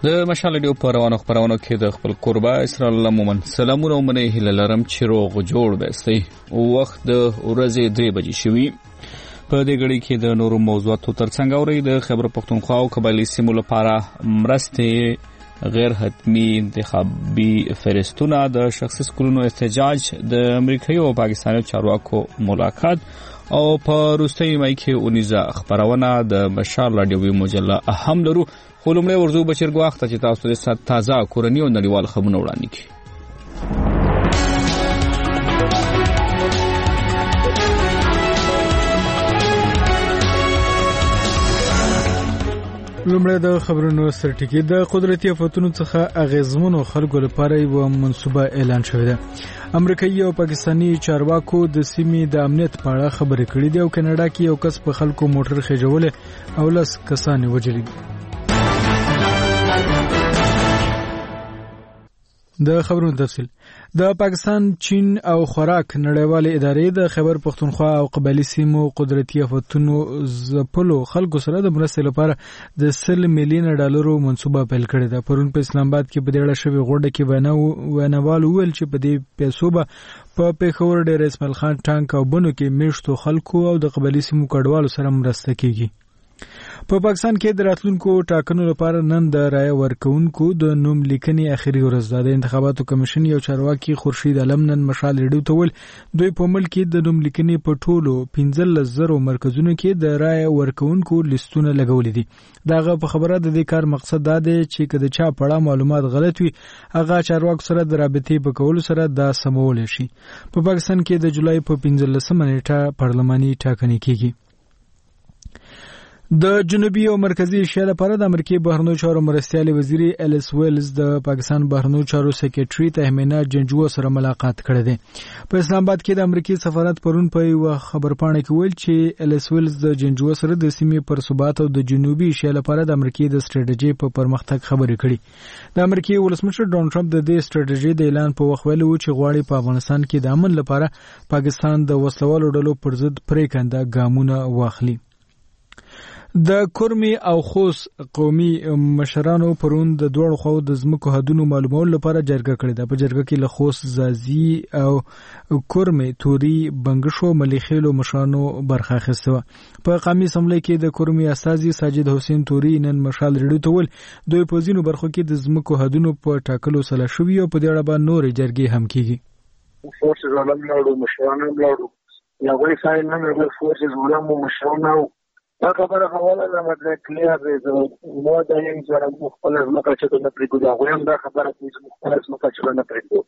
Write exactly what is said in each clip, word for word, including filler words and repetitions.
د مشال ډیو په روانو خبرونو کې د خپل قربا اسرائیل مومن سلامونه ومنه هله لرم چې روغ جوړ بستي وخت د ورځې درې بجې شوي په دې غړي کې د نورو موضوعاتو ترڅنګ اوري د خبر پښتونخوا او قبایلی سیمو لپاره مرستې غیر حتمی انتخابي فرستونه د شخصي سکولونو احتجاج د امریکایي او پاکستاني چارواکو ملاقات او په روستي مای کې اونیزه خبرونه د مشال رادیوي مجله اهم لرو خو لومړی ورځو بچرګ وخت چې تاسو د تازه کورنی او نړیوال خبرونه وړاندې کړئ. لومړی د خبرونو سرټکی د قدرتي آفتونو څخه اغیزمنو خلکو لپاره یو منصوبه اعلان شوې ده. امریکایي او پاکستاني چارواکو د سیمې د امنیت په اړه خبرې کړې دي او کاناډا کې یو کس په خلکو موټر خېجولې او لس کسان وژلي. د خبرونو تفصیل د پاکستان، چین او خوراک نړیوالې ادارې د خیبر پښتونخوا او قبایلی سیمو قدرتي آفتونو ځپلو خلکو سره د مرستې لپاره د سل میلیون ډالرو منصوبه پیل کړې ده. پرون په اسلام آباد کې په دې اړه شوې غونډه کې ویناوال وویل چې په دې پیسو به په پېښور ډېر اسماعیل خان ټانک او بنو کې میشتو خلکو او د قبایلی سیمو کډوالو سره مرسته کیږي. په پاکستان کې د راتلونکو ټاکنو لپاره نن د رای ورکونکو د نوم لیکنې اخیری ورځ ده. د انتخاباتو کمیشن یو چارواکي خورشید عالم نن مشال ریډیو ته ویل دوی په ملک کې د نوم لیکنې په ټولو پنځلس زره مرکزونو کې د رای ورکونکو لیستونه لګولې دي. داغه په خبره د دې کار مقصد دا دی چې کله چا پړه معلومات غلط وي هغه چارواکو سره د رابطې په کولو سره دا سمول شي. په پاکستان کې د جولای په پنځلسمه نیټه پارلماني ټاکنې کیږي. د جنوبي او مرکزی ایشیا لپاره د امریکای بهرنیو چارو مرستیال وزیر الیس ویلز د پاکستان بهرنیو چارو سکریټری تهمینه جنجو سره ملاقات کړې ده. په اسلام آباد کې د امریکای سفارت پرون په یو خبرپاڼه کې ویل چې الیس ویلز د جنجو سره د سیمې پر ثبات او د جنوبي ایشیا لپاره د امریکای د ستراتیژي په پرمختګ خبرې کړې. د امریکای ولسمشر ډونالد ټرمپ د دې ستراتیژي د اعلان په وخت ویلي و چې غواړي په افغانستان کې د امن لپاره پاکستان د وسلوالو ډلو پر ضد پریکنده ګامونه واخلي. د کورمي او خوست قومي مشرانو پرون د دوړو خو د زمکو حدونو معلومولو لپاره جرګه کړې ده. په جرګه کې له خوست، زازي او کورمي، توري، بنگشو، ملیخیلو مشرانو برخه اخیسته و. په قومي اسمبلی کې د کورمي استازي ساجد حسین توري نن مشال ریډیو ته ویل دوی په ځینو برخو کې د زمکو حدونو په ټاکلو سره شوي او په دې اړه به نورې جرګې هم کیږي. فورسز علم لاړو، مشرانو لاړو، یا غوړي ساين نه د فورسز علم مشرانو دا خبره حواله ده مطلب کلیر دی. نو دا یې چې مخفل از مکه چې نه پریږدو دا غویم دا خبره چې مخفل از مکه چې نه پریږدو.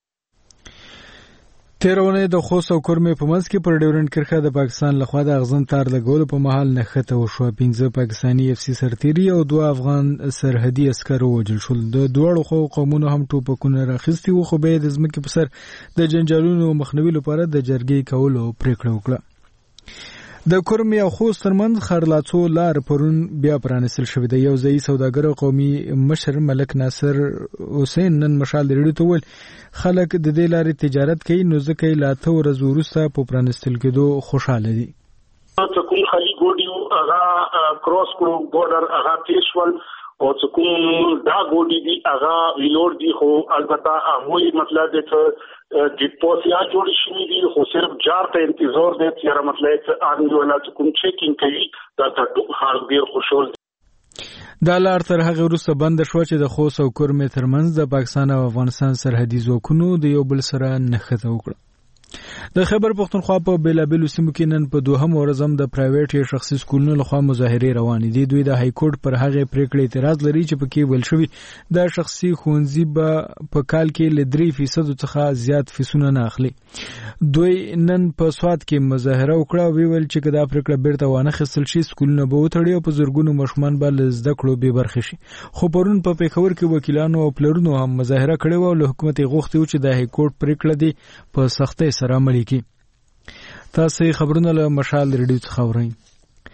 تیرونه د خوست او کورمي په منځ کې پر ډیورنډ کرښه د پاکستان لخوا د اغزن تار لګولو په محل نښته وشو. پنځه پاکستاني اف سی سرتيري او دوه افغان سرحدي عسكر وژل شول. د دوړو خو قومونو هم ټوپکونه راخستي وو خو به د ځمکې په سر د جنجالونو مخنیوي لپاره د جرګې کولو پریکړه وکړه. د کورمي او خوست ترمنځ خړلاڅو لار پرون بیا پرانستل شوې ده. یو ځای سوداګر او قومي مشر ملک ناصر حسین نن مشال ریډیو ته ویل خلک د دې لارې تجارت کوي نو ځکه یې لا ته ورځ وروسته په پرانستل کېدو خوشاله دي. څه کوم خالي ګوډیو هغه کروس کړو بورډر هغه تیشول او څه کوم دا ګوډي دي هغه ویلور دي خو البته هغه مطلب دی چې د پوسیا جوړ شي دي خو صرف جار ته انتظار دی چې مطلب چې ان ولا کوم چیکینګ کوي دا ټول هر ډیر خوشحال. دا لار تر هغه وروسته بند شو چې د خوست او کورمي ترمنځ د پاکستان او افغانستان سرحدي ځواکونو د یو بل سره نښته وکړه. د خیبر پښتونخوا په بیلابیلو سیمو کې نن په دوهم ورځ هم د پرایویټ یا شخصي سکولونو لخوا مظاهرې روانې دي. دوی د های کورټ پر هغه پریکړې اعتراض لري چې پکې ویل شوی د شخصي ښوونځي به په کال کې له درې فیصد څخه زیات فیسونه نه اخلي. دوی نن په سواد کې مظاهره وکړه او ویل چې کدا پریکړه بیرته وانه خصل شي سکولونه به وتړي او په زرګونو ماشومان به له زده کړو بې برخې شي. خو پرون په پېښور کې وکیلانو او پلرونو هم مظاهره کړې و او له حکومت غوښتي و چې د های کورټ پریکړه دی په سختۍ سره عملي کړي. تاسو خبرونه له مشال ریډیو څخه اورئ.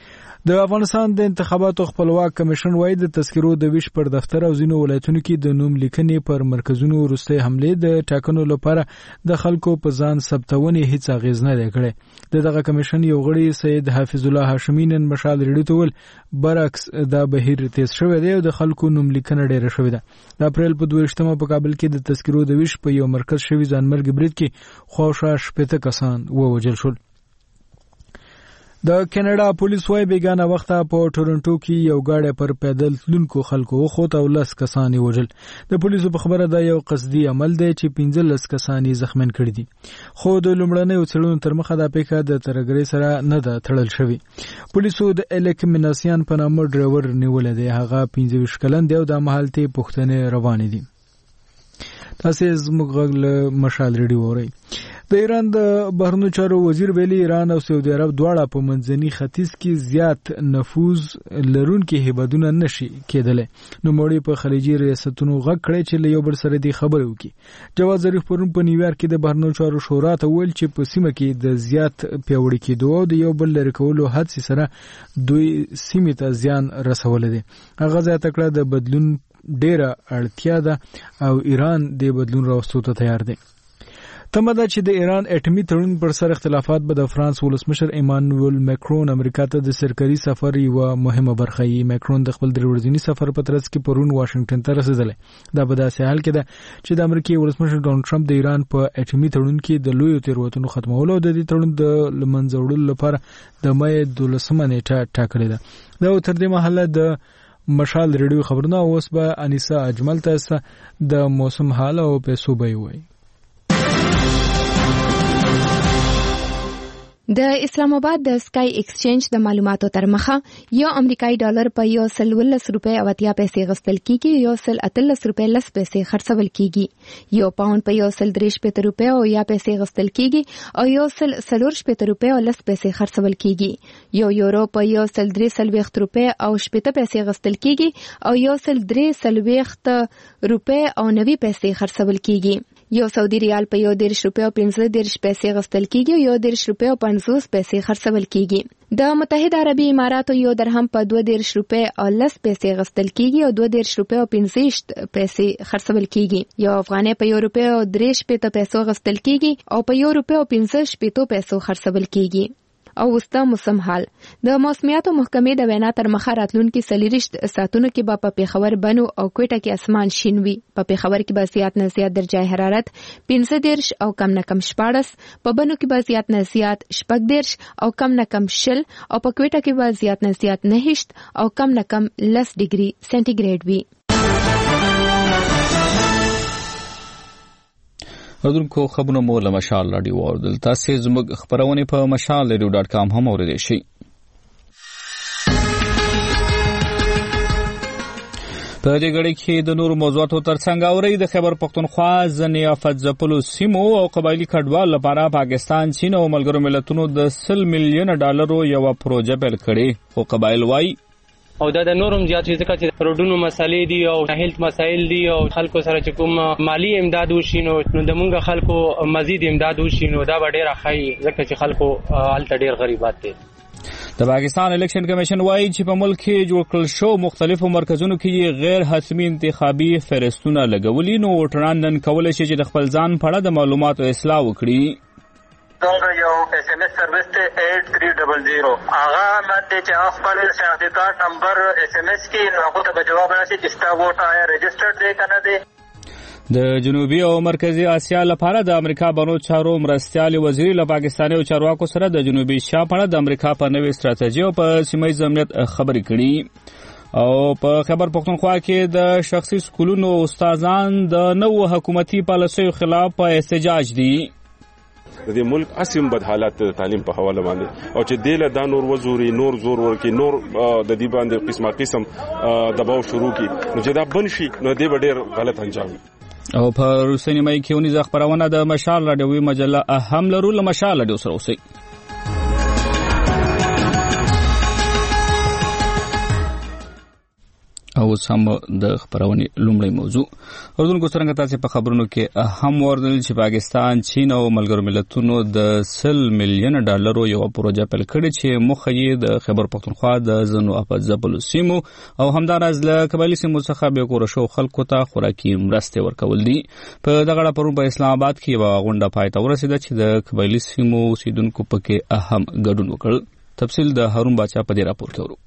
د افغانستان د انتخاباتو خپلواک کمیشن وايي د تذکرو د ویش پر دفتر او ځینو ولایتونو کې د نوم لیکنې پر مرکزونو وروستۍ حملې د ټاکنو لپاره د خلکو په ځان ثبتونې هیڅ اغیز نه دی کړی. د دغه کمیشن یو غړي سید حافظ الله هاشمي نن مشال ریډیو ته ویل برعکس دا بهیر تیز شوی دی او د خلکو نوم لیکنه ډیره شوې ده. د اپریل په دویشتمه په کابل کې د تذکرو د ویش په یو مرکز شوی ځانمرګ برید کې خواوشا شپېته کسان ووژل شول. د کینیډا پولیس وايي بیګانه وخت په ټورنټو کې یو گاډی پر پیدل تلونکو خلکو وخوت او لس کسان یې وژل. د پولیسو په خبره دا یو قصدي عمل دی چې پنځه لس کسان یې زخمین کړي دي. خو د لومړنیو څېړنو تر مخه دا پیښه د ترهګرۍ سره نه ده تړل شوې. پولیسو د الیک مناسیان په نامه ډرایور نیولی دی. هغه پنځه ویشت کلن دی او د مهالتې پوښتنې روانې دي. تاسې زموږ غږ له مشال ریډیو اورئ. د ایران د بهرنیو چارو وزیر ویلي ایران او سعودي عرب دواړه په منځني ختیځ کې زیات نفوذ لرونکي هیوادونه نشي کېدلی. نوموړي په خلیجي ریاستونو غږ کړی چې له یو بل سره دې خبرې وکړي. جواد ظریف پرون په نیویارک کې د بهرنیو چارو شورا ته ویل چې په سیمه کې د زیات پیاوړي کېدو او د یو بل لرې کولو هڅې سره دوی سیمې ته زیان رسولی دی. هغه زیاته کړه د بدلون ډیره اړتیا ده او ایران د بدلون راوستو ته تیار دی. تمه ده چې د ایران اټومي تړون پر سر اختلافات به د فرانس ولسمشر ایمانوئل ماکرون امریکا ته د سرکاري سفر یوه مهمه برخه وي. ماکرون د خپل درې ورځني سفر په ترڅ کې پرون واشنگټن ته رسېدلی. دا په داسې حال کې ده چې د امریکا ولسمشر ډونالډ ټرمپ د ایران په اټومي تړون کې د لویو تېروتنو ختمولو او د دې تړون د له منځه وړلو لپاره د مې دولسمه نیټه ټاکلې ده. دا تر دې مهاله د مشال ریډیو خبرونه. اوس به انیسا اجمل تاسو د موسم حال او پیسو به وي. د اسلام آباد د سکای ایکسچینج د معلوماتو تر مخه یو امریکایي ډالر په یو سل ولس روپۍ او اتیا پیسې غوښتل کیږي. یو سل اتلس روپۍ لس پیسې خرڅول کیږي. یو پاوند په یو سل درې شپېته روپۍ او یا پیسې غوښتل کیږي او یو سل څلور شپېته روپۍ او لس پیسې خرڅول کیږي. یو یورو په یو سل درې څلوېښت روپۍ او شپېته پیسې غوښتل کیږي او یو سل درې څلوېښت روپۍ او نوي پیسې خرڅول کیږي. یو سعودي ریال په یو دیرش روپۍ او پنځه دیرش پیسې غوښتل کیږي او یو دیرش روپۍ او پنځوس پیسې خرڅول کیږي. د متحده عربي اماراتو یو درهم په دوه دیرش روپۍ او لس پیسې غوښتل کیږي او دوه دیرش روپۍ او پنځه پیسې خرڅول کیږي. یو افغانۍ په یو روپۍ او درې شپېته پیسو غوښتل کیږي او په یو روپۍ او پنځه شپېتو پیسو خرڅول کیږي. او وستا موسم حال د موسمیاتو محکمې د وینا تر مخه راتلونکي څلېرویشت ساعتونو کې به په پېښور بنو او کوټه کې اسمان شین وي. په پېښور کې به زیات نه زیات درجه حرارت پنځه دیرش او کم نه کم شپاړس، په بنو کې به زیات نه زیات شپږ دیرش او کم نه کم شل او په کوټه کې به زیات نه زیات نهشت او کم نه کم لس ډیګري سنټیګریډ وي. ودونکو خبرونه مو له مشال راډیو اوردل. تاسې زموږ خبرونه په مشال ریډیو ډاټ کام هم اوریدلی شئ. په دې غړي کې د نورو موضوعاتو ترڅنګ اوري د خیبر پختونخوا ځینې آفت ځپلو سیمو او قبایلي کډوال لپاره پاکستان، چین او ملګرو ملتونو د سل میلیونه ډالرو یو پروژه پیل کړې. خو قبایل وايي او دا د نورم زیات ځکه چې روډونو مسالې دي او هیلث مسایل دي او خلکو سره چې کوم مالی امداد وشي نو د مونږ خلکو مزید امداد وشي نو دا به ډېر ښه ځکه چې خلکو هلته ډېر غریبات دي. د پاکستان الیکشن کمیشن وايي چې په ملک کې جوړ کړل شو مختلفو مرکزونو کې غیر حتمی انتخابي فهرستونه لګولي. نو ووټران نن کولی شي چې د خپل ځان په اړه د معلوماتو اصلاح وکړي. څنګه یو ایس ایم ایس سرویس ته ایٹ تھری ڈبل زیرو هغه ماته چې خپل شناختی کارت نمبر ایس ایم ایس کې هغه ته جواب راشي چې ستا ووټ آیا رجسټرډ دی کنه دی. د جنوبي او مرکزی اسیا لپاره د امریکا بهرنیو چارو مرستیال وزیر له پاکستاني چارواکو سره د جنوبي اسیا په اړه د امریکا په نوې ستراتیژي او په سیمه ییز امنیت خبرې کړي. او په خیبر پختونخوا کې د شخصي سکولونو استادان د نوو حکومتي پالیسیو خلاف په احتجاج دي. د دې ملک اسیم بد حالات تعلیم په حواله باندې او چې دیله دا نور وزوري نور زور ورکی نور د دې باندې قسمه قسم دباو شروع کی نو چې دا بنشي نو دې ډېر غلط انجام. او په روسي مې کې ونی ځ خبرونه د مشال راډیوي مجله اهم لرو له مشال راډیو سره اوسئ. او او سم د خبرونې لومړی موضوع اردوونکو څنګه تاسو په خبرونو کې هم وردل چې پاکستان چین او ملګرو ملتونو د سل میلیون ډالرو یو پروژه پیل کړې چې مخه یې د خیبر پختونخوا د زنو افزابلو سیمو او همدارز له قبایلی سیمو څخه به کورشو خلکو ته خوراکي مرستې ورکول دي. په دغه پرون په اسلام آباد کې یو غونډه پای ته ورسېده چې د قبایلی سیمو اوسیدونکو پکې اهم ګډون وکړ. تفصیل د هارون باچا په دې راپور کې ورو.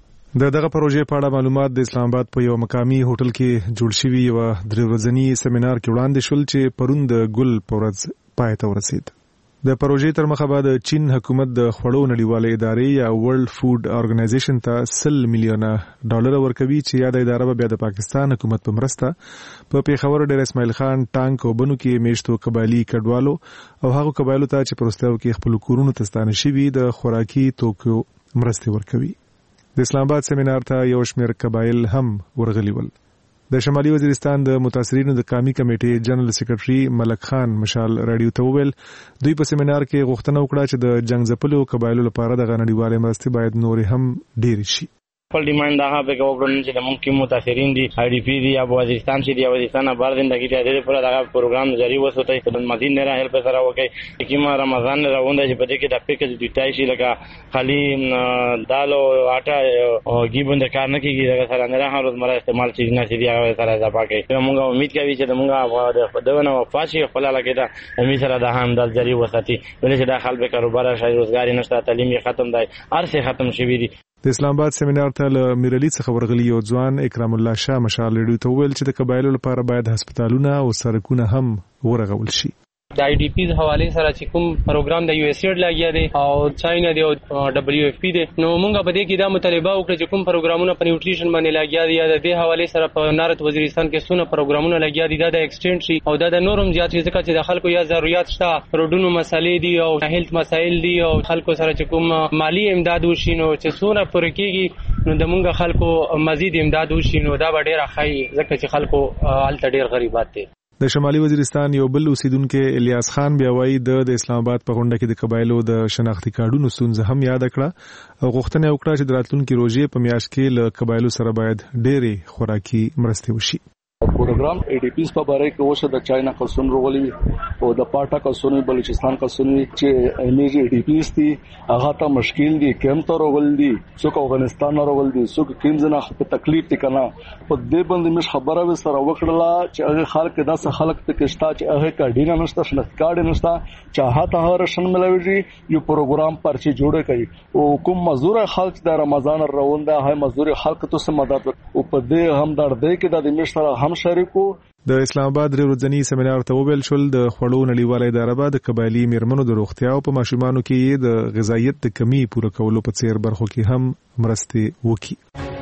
د دغه پروژې په اړه معلومات د اسلام آباد په یو مقامي هوټل کې جوړ شوی یو درې ورځنی سیمینار کې وړاندې شول چې پرون د ګل پورز پای ته ورسید. د پروژې تر مخه بعد چین حکومت د خوړو نړیوالې ادارې یا ورلد فود ارګنایزیشن ته سل میلیونه ډالر ورکوي چې یاد اداره به بیا د پاکستان حکومت په مرسته په پیښور ډیر اسماعیل خان ټانک او بنو کې میشتو قبایلی کډوالو او هغه قبایلو ته چې پروستاو کې خپل کورونو ته ستانه شوي د خوراکي توکو مرستې ورکوي. د اسلام آباد سیمینار ته یو شمېر قبایل هم ورغلي ول. د شمالي وزیرستان د متاثرینو د قومي کمیټې جنرال سیکریټري ملک خان مشال رادیو ته وویل دوی په سیمینار کې غوښتنه وکړه چې د جنگ ځپلو قبایلو لپاره د غنډیوالې مرستې باید نور هم ډېر شي. خپل ډیماند هغه به وګورئ چې د ممکن متاثرین دي آی ډی پی دي یا وزیرستان چې دی وزیرستان بار زندگی ته د پوره دغه پروګرام جاری وسوته د مزید نه راهل په سره وکي کیما رمضان نه راوند چې په دې کې د پیکج ډیټای شي لکه خالی دال او آټا او گیبند کار نه کیږي دغه سره نه راهل روزمره استعمال چې نه سي دی هغه سره اضافه کوي. موږ امید کوي چې موږ د دونه وفاشي خپل لګیدا امید سره د هم د جاری وساتي ولې چې د خلک کاروبار شای روزګاری نشته تعلیم ختم دی ارسه ختم شوی دی. د اسلام آباد سیمینار ته له میرعلی څخه ورغلي یو ځوان اکرام الله شاه مشال رډیو ته ویل چې د قبایلو لپاره باید هسپتالونه او سړکونه هم ورغول شي. د آی ډی پی حواله سره چې کوم پروګرام د یو ایس ایډ لګیا دی او چاینا دی او ډبلیو اف پی دی نو موږ به دې کې دا مطالبه وکړو چې کوم پروګرامونه په نیوټریشن باندې لګیا دي یا د دې حواله سره په نارت وزیرستان کې څونه پروګرامونه لګیا دي دا د ایکسټند شي او دا د نورم زیات ځکه چې د خلکو یا ضرورت شته روډونو مسالې دي او هیلث مسایل دي او خلکو سره چې کوم مالی امداد وشي نو چې څونه پر کېږي نو د موږ خلکو مزید امداد وشي نو دا به ډېر ښه ځکه چې خلکو الته ډېر غریبات دي. د شمالي وزیرستان یو بل اوسیدونکو الیاس خان بیا وایي د اسلام آباد په غونډه کې د قبایلو د شناختی کارډونو ستونزه هم یاد کړه او غوښتنه وکړه چې د راتلونکي روزي په میاشت کې له قبایلو سره باید ډېرې خوراکي مرستې وشي. پروګرام ای ډی پیز په باره کې اوسه د چاینا کلسون روغلی او د پاټا کلسون بلوچستان کلسون چې ایمیج ای ډی پیز دي هغه ته مشکل دي کم ته روغل دي څوک افغانستان نه روغل دي څوک کیم زنه په تکلیف دي کنه په دې باندې مش خبره و سره وکړه چې هغه خلک داسه خلک ته کېستا چې هغه کډینه نشته شناخت کارت نشته چاهته هغه رشن ملوي یو پروګرام پرچی جوړه کړي او کوم مزدور خلک د رمضان روانده هاي مزدور خلک ته سم مدد او په دې هم درد کې د مش سره هم شریکو. د اسلام آباد درې ورځنی سیمینار ته وویل شول د خوړو نړیواله اداره به د قبایلی میرمنو د روغتیا او په ماشومانو کې د غذایت د کمی پوره کولو په څیر برخو کې هم مرستې وکړي.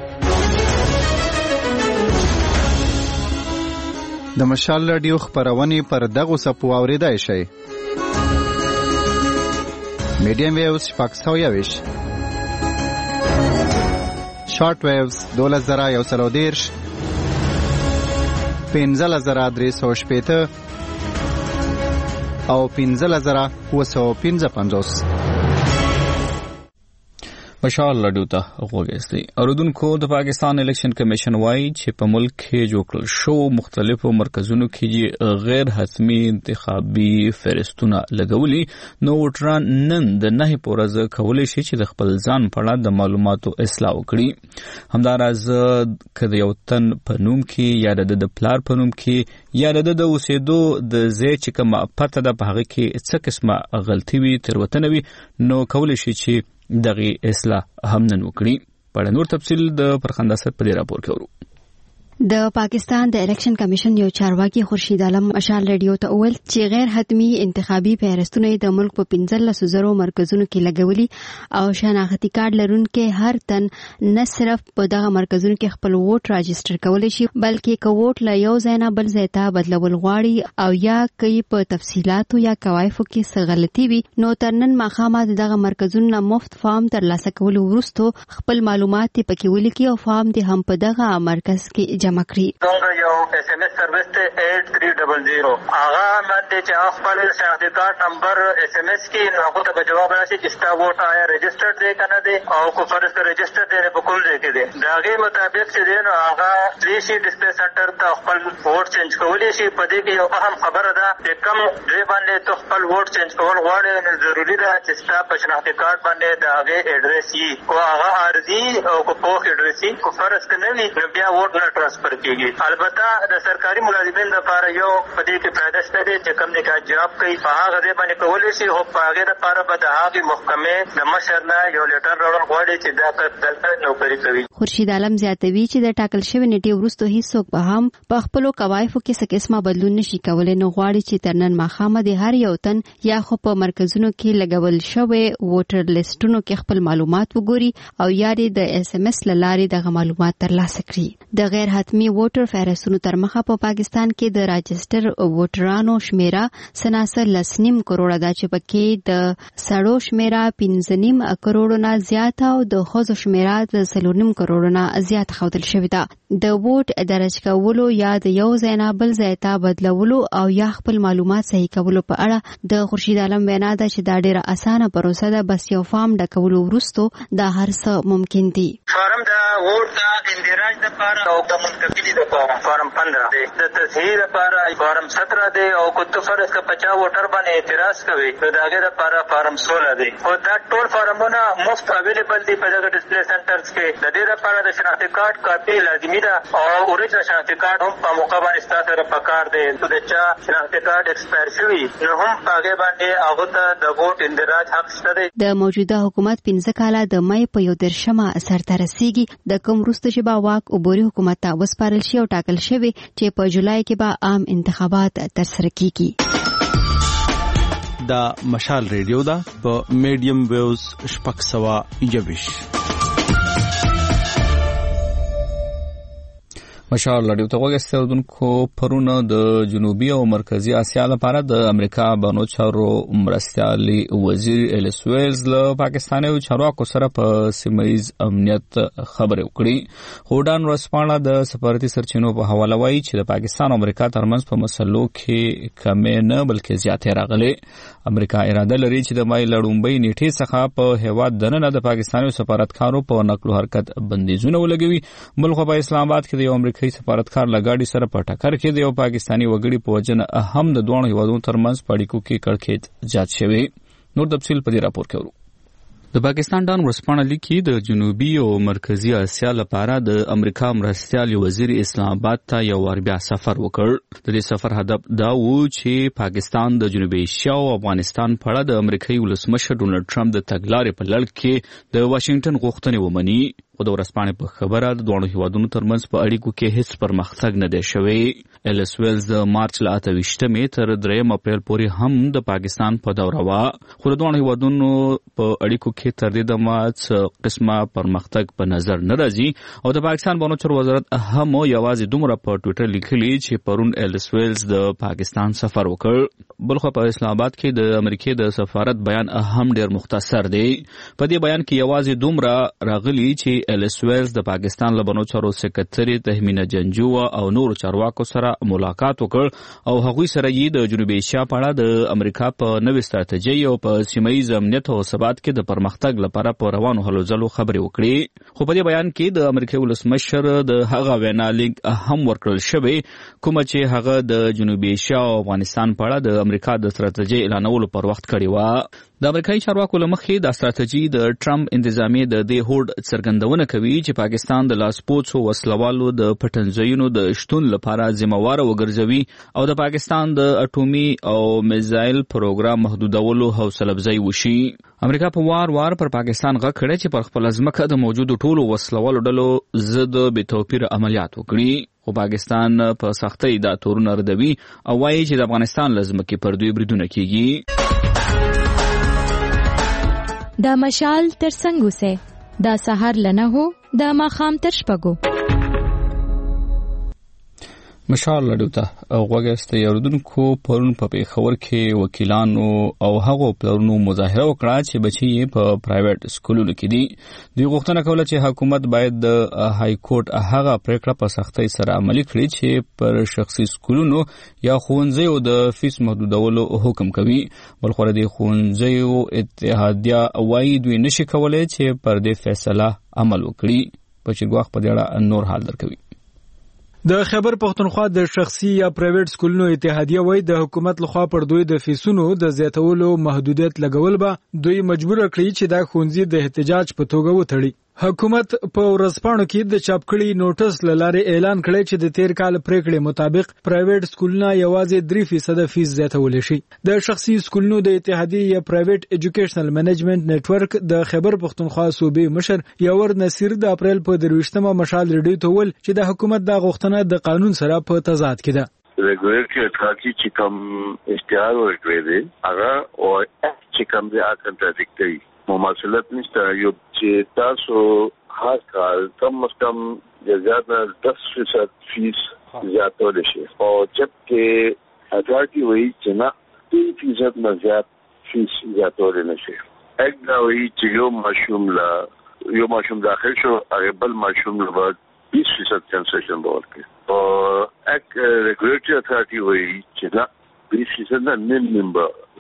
د مشال رادیو خبرونه پر دغه صفو اوریدای شي. میډیم ویوز شپږ سوه یویش شارټ ویوز دولس زره یو سل او دېرش پنځه زره درې سوه شپېته او پنځه زره اووه سوه پنځه پنځوس. مشال رادیو ته غوږیږئ. اوریدونکو د پاکستان الیکشن کمیشن وایي چې په ملک کې جوړ کړل شو مختلفو مرکزونو کې غیر حتمی انتخابي فهرستونه لګولي نو ووټران نن د نه پورزه کولی شي چې د خپل ځان په اړه د معلوماتو اصلاح وکړي. همداراز کله یو تن په نوم کې یا د پلار په نوم کې یا د اوسېدو د ځای چې کوم پته ده په هغه کې څه قسمه غلطي وي تېروتنه وي نو کولی شي چې دغه اصلاح هم نن وکړي. په نور تفصیل د پرخنداست په راپور کې ورو. د پاکستان د الیکشن کمیشن یو چارواکي خورشید عالم مشال رادیو ته وویل چې غیر حتمی انتخابي فهرستونه د ملک په پنځلس زرو مرکزونو کې لګولي او شناختی کارت لرونکي هر تن نه صرف په دغه مرکزونو کې خپل ووټ راجستر کولی شي بلکې که ووټ له یو ځای نه بل ځای ته بدلول غواړي او یا کوي په تفصیلاتو یا کوایفو کې څه غلطي وي نو تر نن ماښامه دغه مرکزونو نه مفت فارم ترلاسه کولو وروسته خپل معلومات پکې ولیکي او فارم دې هم په دغه مرکز کې جمع کړي. څنګه یو اس ام اس سروس ته ایٹ تھری ڈبل زیرو هغه باندې چې خپل شناختی کارت نمبر اس ام اس کې هغه ته جواب راشي چې ستا ووټ آیا رجسٹرډ دی کنه دی او کو فرض ته رجسٹرډ دی په کوم ځای کې دی دا غي مطابق چې دی نو هغه پلیسي ډسپلی سنټر ته خپل ووټ چینج کولی شي. په دې کې یو اهم خبره ده چې کوم ځای باندې ته خپل ووټ چینج کول غواړې نو ضروري ده چې ستا په شناختی کارت باندې دا غي اډرس یي او هغه ارزي او کو پوک اډرس یي کو فرض کنه وي نو بیا ووټ نه ټرانسفر کیږي. البته د سرکاري ملازمین لپاره یو په دې کې فائدہ شته چې کوم نه کا جواب کوي په هغه ځای باندې کولی شي او په هغه لپاره به د هغه محکمې د مشر نه یو لیټر راوړل غواړي چې دا دلته نوکری کوي. خورشید عالم زیاتوي چې د ټاکل شوی نیټه وروسته هیڅوک به هم په خپل کوایفو کې څه قسمه بدلون نشي کولای نو غواړي چې ترنن ماخامه د هر یو تن یا خو په مرکزونو کې لګول شوی ووټر لیستونو کې خپل معلومات وګوري او یا د اس ام اس لارې دغه معلومات ترلاسه کړي. د غیر حتمی ووټر فهرستونو تر مخه په پاکستان کې د راجستر ووټرانو شمیره سناسر لسنیم کروڑه ده چې پکې د سړو شمیره پنځه نیم کروڑو نه زیات او د ښځو شمیره د څلور نیم کروڑو نه زیات ښودل شوې ده. د ووټ درج کولو یا د یو ځای نه بل ځای ته بدلولو او یا خپل معلومات صحیح کولو په اړه د خورشید عالم وینا ده چې دا ډیره اسانه پروسه ده بس یو فارم ډکولو وروسته دا هر څه ممکن دي. فارم د ووټ د اندراج لپاره او د منتقلی لپاره فارم پندرہ دی د تصحیح لپاره فارم سترہ دی او کو تو فرض کا پچاس ووټر باندې اعتراض کوي نو دا غیر لپاره فارم سولہ دی او دا ټول فارمونه مفت اویلیبل دي په دغه ډسپلی سنټرز کې. د دې لپاره د شناختی کارت کاپی لازمي ده او اوریجنل شناختی کارت هم په موقع باندې ستاسو پکار دی. نو د چا شناختی کارت ایکسپایر شوی نو هم هغه باندې هغه ته د ووټ اندراج حق شته دی. د موجوده حکومت پنځه کاله د مې په یو درشمه سرته رسیږي د کوم وروسته چې با واک او بوري حکومت ته وسپارل شي او ټاکل شوی چې په جولای کې به عام انتخابات ترسره کیږي. دا مشال ریډیو دا په میډیم ویوز شپږ سوه یوویش مشال رادیو ته وګورئ اوردونکو پرونه د جنوبي او مرکزی اسیا لپاره د امریکا بانو چارو مرستيالي وزیر الیس ویلز له پاکستاني چارواکو سره په سیمایي امنیت خبرې وکړي. هوډان ورسپانه د سفارتي سرچینو په حواله وایي چې د پاکستان او امریکا ترمنځ په مسلو کې کمې نه بلکې زیاتې راغلي. امریکا اراده لري چې د مای لړومبۍ نیټې څخه په هیواد دننه د پاکستاني سفارتکارو په نقل او حرکت بندیزونه ولګوي. بلخو په اسلام آباد کې د یو امریکایي سفارتکار لګاډي سره په ټکر کې د یو پاکستاني وګړي په وجه هم د دوه هیوادونو ترمنځ په اړیکو کې کړکېچ زیات شوی. نور تفصیل په دې راپور کې ورو. د پاکستان ډان ورسپانه لیکي د جنوبي او مرکزی اسیا لپاره د امریکا مرستيالي وزیر اسلام آباد ته یو ور بیا سفر وکړ. د دې سفر هدف دا و چې پاکستان د جنوبي ایشیا او افغانستان په اړه د امریکایي ولسمشر ډونلډ ټرمپ د تګلارې په لړ کې د واشنگټن غوښتنې ومني. خو د ورسپانې په خبره د دوه هیوادونو ترمنځ په اړیکو کې هیڅ پرمختګ نه دی شوی. الیس ویلز د مارچ له اته ویشتمې تر دریم اپریل پورې هم د پاکستان په دوره وه خو د دوه هیوادونو په اړیکو کې تر دې دمه څه قسمه پرمختګ په نظر نه راځي او د پاکستان بانو چارو وزارت هم یوازې دومره په ټویټر لیکلي چې پرون الیس ویلز د پاکستان سفر وکړ. بلخو په اسلام آباد کې د امریکای د سفارت بیان هم ډیر مختصر دی. په دې بیان کې یوازې دومره راغلي چې الیس ویلز د پاکستان له بانو چارو سکرټری تهمینه جنجو او نور چارواکو سره ملاقات وکړ او هغوی سره یې د جنوبي ایشیا په اړه د امریکا په نوې ستراتیژي او په سیمایي امنیت او ثبات کې د پرمختګ لپاره په روانو هلو ځلو خبرې وکړي. خو په دې بیان کې د امریکایي ولسمشر د هغه وینا لیک هم ورکړل شوی کومه چې هغه د جنوبي ایشیا او افغانستان په اړه د امریکا د ستراتیژي اعلانولو پر وخت کړی و. د امریکایي چارواکو له مخې د ستراتیژي د ټرمپ انتظامیه د دې هوډ څرګندونه کوي چې پاکستان د لاسپوڅو وسلوالو د پټنځایونو د شتون لپاره ذمہوار وګرځوي او د پاکستان د اټومي او میزایل پروګرام محدودولو حوصله افزای وشي. امریکا په وار وار پر پاکستان غږ کړی چې پر خپل ځمکه د موجودو ټولو وسلوالو ډلو ضد بې توپیر عملیات وکړي. خو پاکستان په سختۍ دا تورونه ردوي او وایي چې د افغانستان له ځمکې پر دوی بریدونه کیږي. دا مشال تر څنګه سه دا سحر لنه هو دا ماخام تر شپګو. مشال رادیو ته غوږست یاردونکو پرون په پیښور کې وکیلانو او هغو پلرونو مظاهره وکړه چې بچي په پرایویټ سکولونو کې دي. دوی غوښتنه کوله چې حکومت باید د های کورټ هغه پریکړه په سختۍ سره عملي کړي چې پر شخصي سکولونو یا ښوونځیو د فیس محدودولو حکم کوي. بلخو د ښوونځیو اتحادیه وایي دوی نشي کولای چې پر دې فیصله عمل وکړي. په چرګواخ په دې اړه نور حال درکوي. د خیبر پختونخوا د شخصي یا پرایویټ سکولونو اتحادیه وایي د حکومت لخوا پر دوی د فیسونو د زیاتولو محدودیت لګول به دوی مجبور کړي چې دا ښوونځي د احتجاج په توګه وتړي. حکومت په ورځپاڼو کې د چاپ کړي نوټس له لارې اعلان کړی چې د تیر کال پریکړې مطابق پرایویټ سکولونه یوازې درې فیصد فیس زیاتولی شي. د شخصي سکولونو د اتحادیې یا پرایویټ ایجوکیشنل منیجمنت نیټورک د خیبر پختونخوا صوبې مشر یاور نصیر د اپریل په درویشتمه مشال ریډیو ته وویل چې د حکومت دا غوښتنه د قانون سره په تضاد کې ده. ریګولیټري اتھارټي چې کوم اشتهار ورکړی دی هغه او چې کوم دی هغه کنټراډیکټري مماثلت نشته. یو چې تاسو خاص کار کم از کم زیات نه دس فیصد فیس زیاتول شي او جبکې اتھارټي وایي چې نه تین فیصد نه زیات فیس زیاتول نه شي. اګ دا وایي چې یو ماشوم لا یو ماشوم داخل شو هغه بل ماشوم له بعد بیس فیصد کنسیشن ورکړي او اګ ریګولیټري اتھارټي وایي چې نه بیس فیصد نه نیم نیم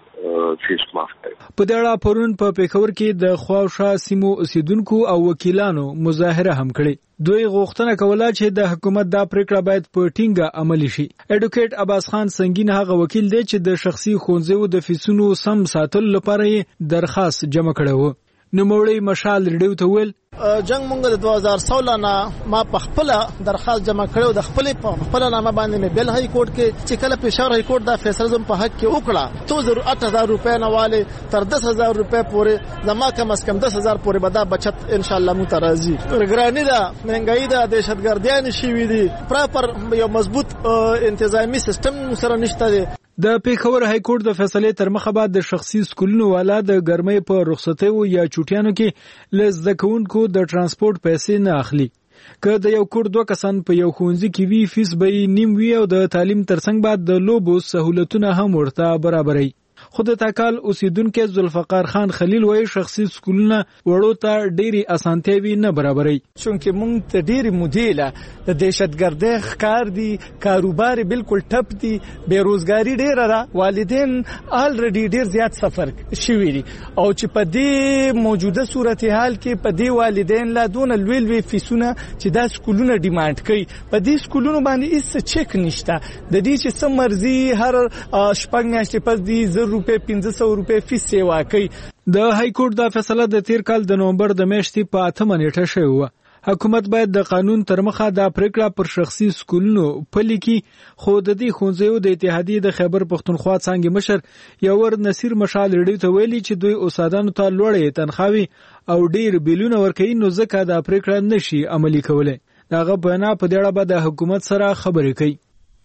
فیس معاف کړي. په دې اړه پرون په پیښور کې د خواوشا سیمو اوسیدونکو او وکیلانو مظاهره هم کړې. دوی غوښتنه کوله چې د حکومت دا پریکړه باید په ټینګه عملي شي. اډوکیټ عباس خان سنگین هغه وکیل دی چې د شخصي ښوونځیو د فیسونو سم ساتلو لپاره درخواست جمع کړی و. نوموړی مشال ریډیو ته ویل جنگ مونږ د دوه هزار سولہ نه ما په خپل درخواست جمع کړو د خپل په خپل نامه باندې مې بل های کورټ کې چې کله پېښور های کورټ دا فیصله زم په حق کې وکړه تو زر اټ هزار روپے نه والے تر دس هزار روپے پورې زما کم از کم دس هزار پورې بدا بچت ان شاء الله مترازی ګرانی دا مهنګای دا دهشتګردیان شي وي دي پراپر یو مضبوط انتظامی سیستم سره نشته دي. د پیښور های کورټ د فیصلې تر مخه بعد د شخصي سکولونو والا د ګرمۍ په رخصتیو یا چوټیانو کې ل زده کوونکو د ترانسپورت پیسې نه اخلي. که د یو کور دوه کسان په یو ښوونځي کې وي فیس به نیم وي او د تعلیم ترڅنګ بعد د لوبو سہولتونه هم ورته برابري. خود تاکال اوسیدونکو ذوالفقار خان خلیل وایي شخصي سکولونه وړو ته ډېری اسانتیاوي نه برابري. چونکه مونږ ته ډېری مودیله د دهشتګردۍ ښکار دي کاروبار بالکل ټپ دي بیروزګاری ډېره ده والدین الریډي ډېر زیات سفر شوي دي او چې په دې موجوده صورتحال کې په دې والدین لا دون لوی لوی فیسونه چې دا سکولونه ډیماند کوي په دې سکولونو باندې هیڅ چک نشته د دې چې سم مرزي هر شپږ میاشتې پس دي زر روپے پنځه سوه روپے فیس سیوا کوي. د های کورټ دا فیصله د تیر کال د نومبر د میاشتې په اتمه نیټه شوې وه. حکومت باید د قانون تر مخه دا پریکړه پر شخصي سکولونو پلي کړي خو د دې ښوونځیو د اتحادیې د خیبر پختونخوا څانګې مشر یاور نصیر مشال ریډیو ته ویلي چې دوی استادانو ته لوړې تنخواوي او ډیر بیلونه ورکوي نو ځکه دا پریکړه نشي عملي کولی. دغه بنا په دې اړه به د حکومت سره خبرې کوي.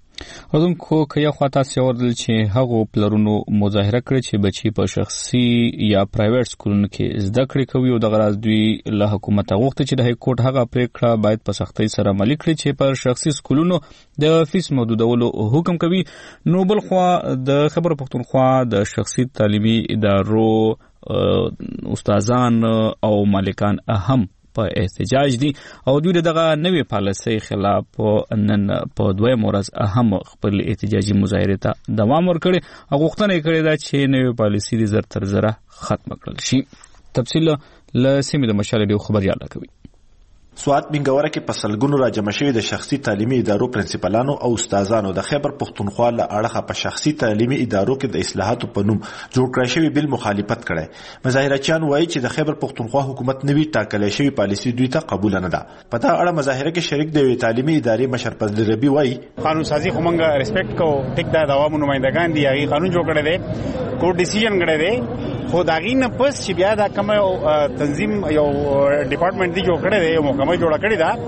ودونکو که یو خوا تاسې وردل چې هغو پلرونو مظاهره کړې چې بچي په شخصي یا پرایویټ سکولونو کې زده کړې کوي او دغه راز دوی له حکومته غوښتي چې د های کورټ هغه پریکړه باید په سختۍ سره عملي کړي چې پر شخصي سکولونو د فیس محدودولو حکم کوي. نو بل خوا د خیبر پختونخوا د شخصي تعلیمي ادارو استادان او مالکان اهم په احتجاج دي او دوی دغه نوې پالیسۍ خلاف نن په دویم ورځ هم خپل احتجاجي مظاهرې ته دوام ورکړی او غوښتنه یې کړې ده چې نوې پالیسي د زر تر زره ختمه کړل شي. تفصیل له سیمې د مشال ډیو خبريال کوي. سوات منګوره کې په سلګونو راجمع شوي د شخصي تعلیمي ادارو پرنسپلانو او استادانو د خیبر پختونخوا له اړخه په شخصي تعلیمي ادارو کې د اصلاحاتو په نوم جوړ کړی شوی بل مخالفت کړي. مظاهرچیان وایي چې د خیبر پختونخوا حکومت نوي ټاکلې شوی پالیسي دوی ته قبول نه ده. په دا اړه مظاهره کې شریک دی تعلیمي ادارې مشر فضل ربی وایي قانون سازي خو موږ ریسپیکټ کوو ټیک دا د عوامو نمائندګان دي هغه قانون جوړ کړی دی کورټ ډیسیژن کړی دی خو دا غي نه پس چې بیا دا کوم تنظیم یو ډپارټمنټ دی جوړ کړی دی یو محکمه جوړ کړی دا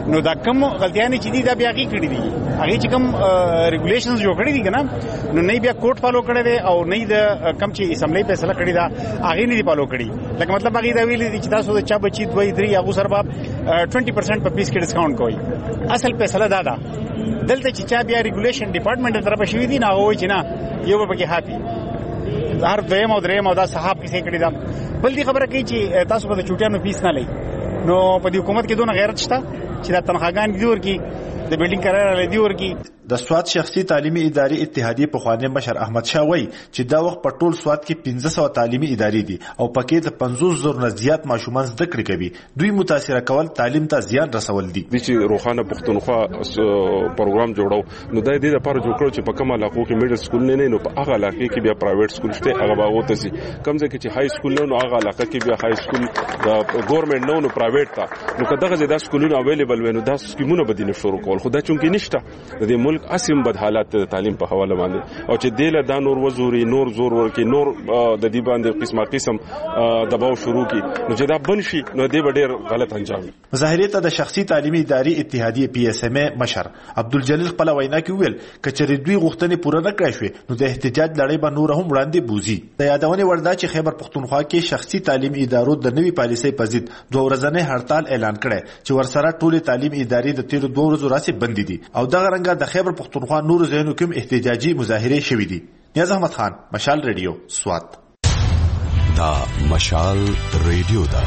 نو دا کوم غلطیانې چې دي دا بیا غي کړی دي هغه چې کوم ریګولیشنز جوړ کړی دي کنه نو نه بیا کوټ فالو کړی دی او نه د کم چې اسمبلی فیصله کړی دا هغه نه دی فالو کړی لکه مطلب هغه دا ویلي دي چې تاسو د چا بچی دوی درې هغه سره به twenty percent په پیس کې ډیسکاونټ کوي اصل فیصله دا ده دلته چې چا بیا ریګولیشن ډپارټمنټ طرفه شوی دي نه وای چې نه یو به کې هاپي هر دویم او دریم او دا صحاب کیسه کړی دا بل دي خبره کوي چې تاسو په چوټیانو پیس نه لای نو په دې حکومت کې دونه غیرت شته چې دا تنخواګان دي ورکی د بلډینګ قرار لدی ورکی د سواد شخصي تعلیمي ادارې اتحادیه په خوانې مشر احمد شاه وای چې دا وخت په ټول سواد کې پنځه سوه تعلیمي ادارې دي او پکې د پنځوس زره نه زیات ماشومان زده کړې کوي دوی متاثر کول تعلیم ته زیان رسول دي چې روخانه پښتونخوا پروګرام جوړو نو د دې لپاره جوړ کړو چې په کومه علاقو کې میډل سکول نه نه نو په هغه علاقې کې بیا پرایویټ سکول شته هغه باغ ته سي کم ځکه چې های سکول نه نو هغه علاقې کې بیا های سکول د ګورنمنت نه نو پرایویټ تا نو کداغه زیاده سکولونه اویلیبل ونو دا سکیمونه بدینه شروع کول خو دا چونکی نشته د دې ملک اسیم بد حالات تعلیم په حواله باندې او چې دله دا نور وزوري نور زور ورکی نور د دې باندې قسمه قسم دباو شروع کی نو چې دا بنشي نو دې ډېر غلط انجام مظاهره ته د شخصي تعلیمي ادارې اتحادیه پی اس ام مشر عبدالجلیل خپل وینا کې ویل کچې دوی غوښتنې پوره نه کړې شوې نو د احتجاج لړۍ به نور هم وړاندې بوزي د یادونه وردا چې خیبر پښتونخوا کې شخصي تعلیمي ادارو د نوي پالیسۍ په ضد دوه ورځنی هړتال اعلان کړي چې ورسره ټول تعلیمي ادارې د تیر دوه ورځو راځي بند دي او دغه رنګه د خیبر پښتونخوا نور زینو کوم احتجاجي مظاهره شوې دي نیاز احمد خان مشال ریډیو سوات دا مشال ریډیو دا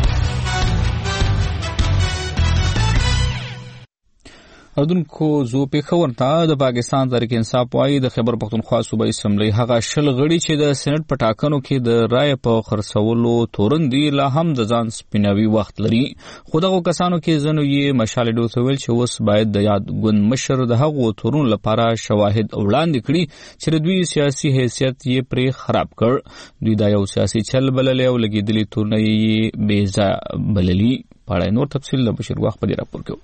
اردوونکو زو پیښور ته د پاکستان تحریک انصاف وايي د خیبر پښتونخوا صوبایي اسمبلی هغه شل غړي چې د سېنات په ټاکنو کې د رای په خرڅولو تورن دي لا هم د ځان سپیناوي وخت لري خو دغه کسانو کې ځنو یې مشال ډو ویل چې اوس باید د یاد ګوند مشر د هغو تورن لپاره شواهد وړاندې کړي چې د دوی سیاسي حیثیت یې پرې خراب کړ دوی دا یو سیاسي چل بللی او لګېدلي تورن یې بې ځایه بللي په اړه نور تفصیل د بشیر وخت په دې راپور کې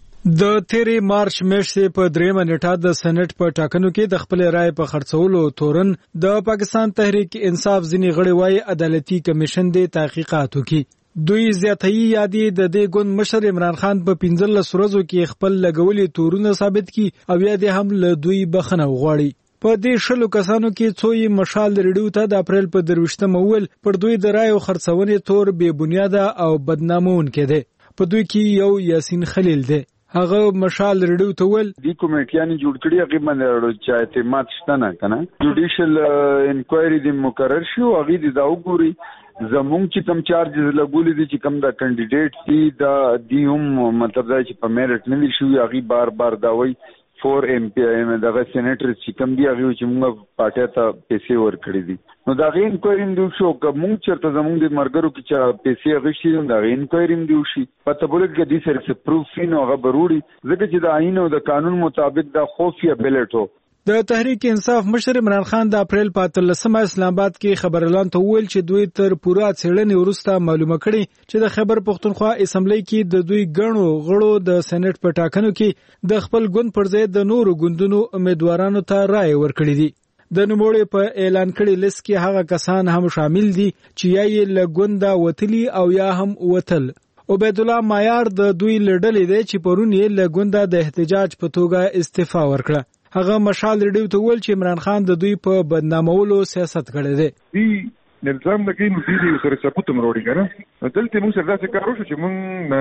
د تیری مارچ میاشتې په دریمه نیټه د سېنات په ټاکنو کې د خپل رائے په خرڅولو تورن د پاکستان تحریک انصاف ځینې غړي وايي عدالتي کمیشن د تحقیقات وکړي دوی زیاتې یادې د دې ګوند مشر عمران خان په پنځلس ورځو کې خپل لګولې تورونه ثابت کړي او یا د هم له دوی بخنه وغواړي په دې شلو کسانو کې څو یې مشال ریډیو ته د اپریل په درويشتمه ول پر دوی د رائے خرڅونې تور بے بنیاده او بدنامون کړي په دوی کې یو یاسین خلیل دی هغه مشال ریډیو ته ول دی کمیټیانی جوړ کړی هغه باندې چې اعتماد شته نه کنه جوډیشل انکوایری د مقرر شو هغه د دا وګوري زمونږ چې کم چارجز لګولې دي چې کم دا کینډیډیټ دي دا دی هم مطلب دا چې په میرټ نه دي شو هغه بار بار دا وایي فور ایم پی ایم دغه سېنیټر چې کم دی هغه چې موږ پارټي ته پیسې ورکړې دي نو دا غي انکوایریم دی شو کوم چرته زمونږ د مرګرو کې چې پیسې غشي دا غي انکوایریم دی شي پته بولګ دي سره څه پروف نه هغه ضروري ځکه چې د آئین او د قانون مطابق دا خوفیه بیلټ هو د تحریک انصاف مشر عمران خان د اپریل په اتلسمه اسلام آباد کې خبر اعلان ته ویل چې دوی تر پوره څېړنې وروسته معلومه کړي چې د خیبر پښتونخوا اسمبلی کې د دوی ګڼو غړو د سېنات په ټاکنو کې د خپل ګوند پر ځای د نورو ګوندونو امیدوارانو ته رائے ورکړي دي د نوموړي په اعلان کړي لیست کې هغه کسان هم شامل دي چې یا یې له ګونده وتلي او یا هم وتل عبید الله مایار د دوی لړلې دی چې پرون یې له ګونده د احتجاج په توګه استعفا ورکړه هغه مشال ریډیو ته ویل چې عمران خان د دوی په بدنامولو سیاست کړی دی دی نظام د کین دی سره ثبوت مروړي کنه دلته موږ سره داسې کار وشو چې موږ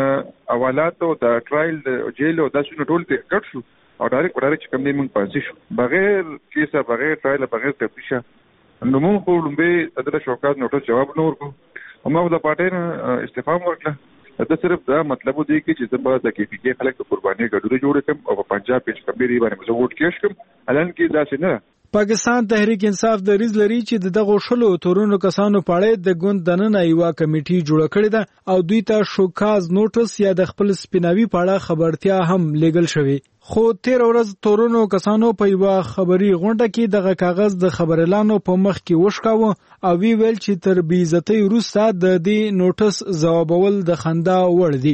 حوالات او د ټرایل د جیل او داسې ټول ته کټ شو او ډایرکټ ډایرکټ کوم دی موږ پاتې شو بغیر کیسه بغیر ټرایل بغیر تفتیش نو موږ په لومبه ادله شوکات نوټس جواب نور کو موږ د پټین استفهام ورکړه دا صرف دا مطلب دی چې چې په د کې کې خلک د قرباني ګډوډه جوړ کړم او په پنجاب کې کمبيري باندې مزه ووټ کېش کوم الان کې دا څه نه پاکستان تحریک انصاف د ریز لري چې دغه شلو تورونو کسانو په اړه د ګوند دننه یو کمیټي جوړ کړی ده او دوی ته شوکاز نوټس یا د خپل سپیناوي په اړه خبرتیا هم لیږل شوی خو تیر ورځ تورونو کسانو په یو خبري غونډه کې دغه کاغذ د خبر اعلان په مخ کې وښکاوه او وی ویل چې تر بې عزتۍ وروسته د دې نوټس ځوابول د خندا وړ دي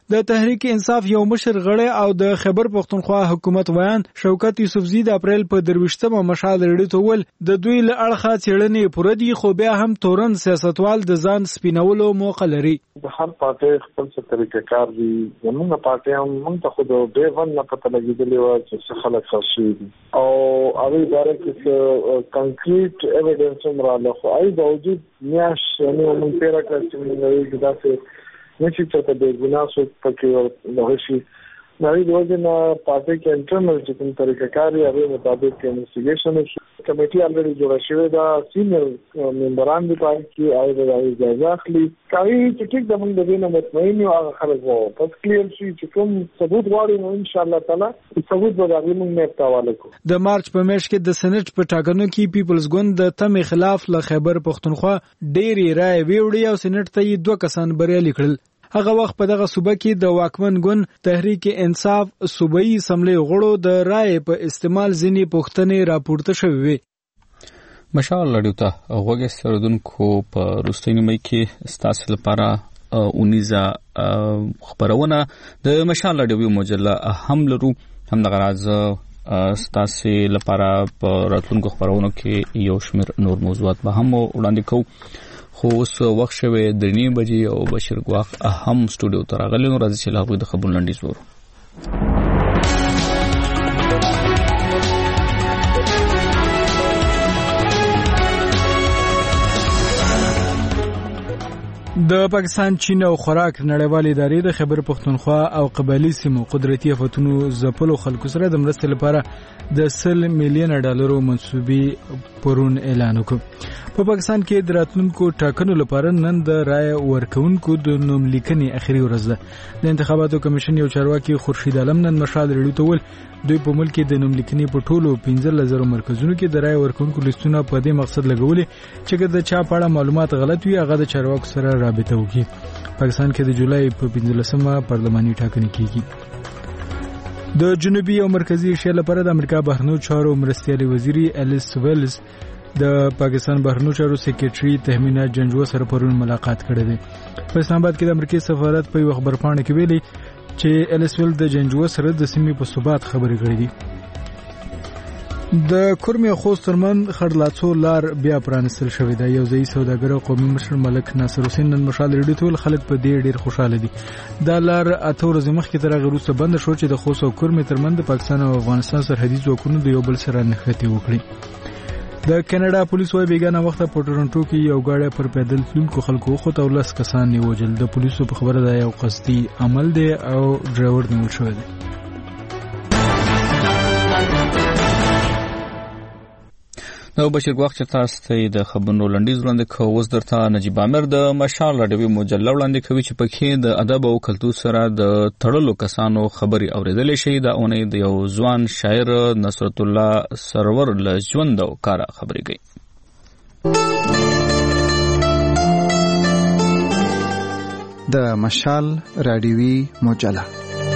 د تحریک انصاف یو مشر غړی او د خیبر پختونخوا حکومت ویان شوکت یوسفزی د اپریل په درویشتمه مشال ریډیو ته ول د دوی له اړخه څېړنې پوره دي خو بیا هم تورن سیاستوال د ځان سپینولو موقع لري. د هر پارټي خپل څه طریقې کار دي. زموږ پارټي هم موږ ته خو د ډے ون نه پته لګېدلې وه چې څه خلک ښخ شوي دي او هغوی باره کې څه کنکریټ ایویډنس هم راغله خو هغې باوجود میاشت یعنې موږ تېره کړه چې موږ هغوی کې داسې نه چې چېرته بې ګناه څوک پکې دغه شي د هغې د وجې نه پارټۍ کې انټرنل چې کوم طریقه کار وي هغې مطابق انویسټیګیشن وشي. کمیټي الریډي جوړه شوې ده. سینیر ممبران دي په هغې کې هغې به د هغې جایزه اخلي. که هغې چې ټیک ده موږ د دې نه مطمئن یو هغه خلک به پس کلیر شي چې کوم ثبوت غواړي نو انشاءالله تعالی ثبوت به د هغې موږ نیب ته حواله کړو. د مارچ په میاشت کې د سېنټ په ټاکنو کې پیپلز ګوند د تمې خلاف له خیبر پختونخوا ډېرې رایې ویوړې او سېنټ ته یې دوه کسان بریالي کړل. هغه وخت په دغه صوبه کې د واکمن ګوند تحریک انصاف صوبایي اسمبلې غړو د رایې په استعمال ځینې پوښتنې راپورته شوې وې. مشال رادیو ته غوږ سردونکو په وروستۍ نیمه کې ستاسو لپاره اونیزه خبرونه د مشال رادیو مجله هم لرو. همدغه راز ستاسو لپاره په راتلونکو خبرونو کې یو شمېر نور موضوعات به هم وړاندې کوو. خو اوس وخت شوی درې نیمې بجې او بشیر ګواخ هم سټوډیو ته راغلی نو راځي چې له هغوی د خبرونو لنډیز وورو. د پاکستان چین او خوراک نړیوال ادارې د خیبر پختونخوا او قبایلي سیمو قدرتي آفتونو ځپلو خلکو سره د مرستې لپاره د سل میلیونه ډالرو منسوبې پرون اعلان وکړ. په پاکستان کې د راتلونکو ټاکنو لپاره نن د رای ورکونکو د نوم لیکنې اخري ورځ ده. د انتخاباتو کمیشن یو چارواکي خورشید عالم نن مشال ریډیو ته ویل دوی په ملک کې د نوم لیکنې په ټولو پنځلس زره مرکزونو کې د رای ورکونکو لیستونه په دې مقصد لګولي چې د چا په اړه معلومات غلط وي هغه د چارواکو سره رابطه وکړي. پاکستان کې د جولای په پنځلسمه پارلماني ټاکنې کیږي. د جنوبي او مرکزی ایشیا لپاره د امریکا بهرنیو چارو مرستیالي وزیر الیس ویلز د پاکستان بهرنیو چارو سیکریټري تهمینا جنجو سره پرون ملاقات کړې ده. په اسلام آباد کې د امریکای سفارت په یو خبرپاڼه کې ویلي چې الیس ویل د جنجو سره د سیمې په ثبات خبرې کړې دي. د کورمي خوست ترمن خړلاڅو لار بیا پرانستل شوې ده. یو ځای سوداګر او قومي مشر ملک ناصر حسین نن مشال ریډیو ته خلک په دې ډېر خوشاله دي. دا لار اته ورځې مخکې تر هغه وروسته بند شو چې د خوست او کورمي ترمن د پاکستان او افغانستان سرحدي ځواکونو د یو بل سره نښتې وکړي. د کینیډا پولیسو وايي بیګانه وخت په ټورنټو کې یو گاډی پر پیدل تلونکو خلکو خو ته ولس کسان نیوجل. د پولیسو په خبره ده یو قصدي عمل دی او ډرایور نیول شوی دی. نو بشیر ګواخ چې تاسو ته د خبرونو لنډیز وړاندې کوو. اوس درته نجیب عامر د مشال رادیو مجله وړاندې کوي چې پکې د ادب او کلتور سره د تړلو کسانو خبري اوریدلې شي. دا اونۍ د یو ځوان شاعر نصرت الله سرور له ژوند او کار خبري کوي. د مشال رادیوي مجله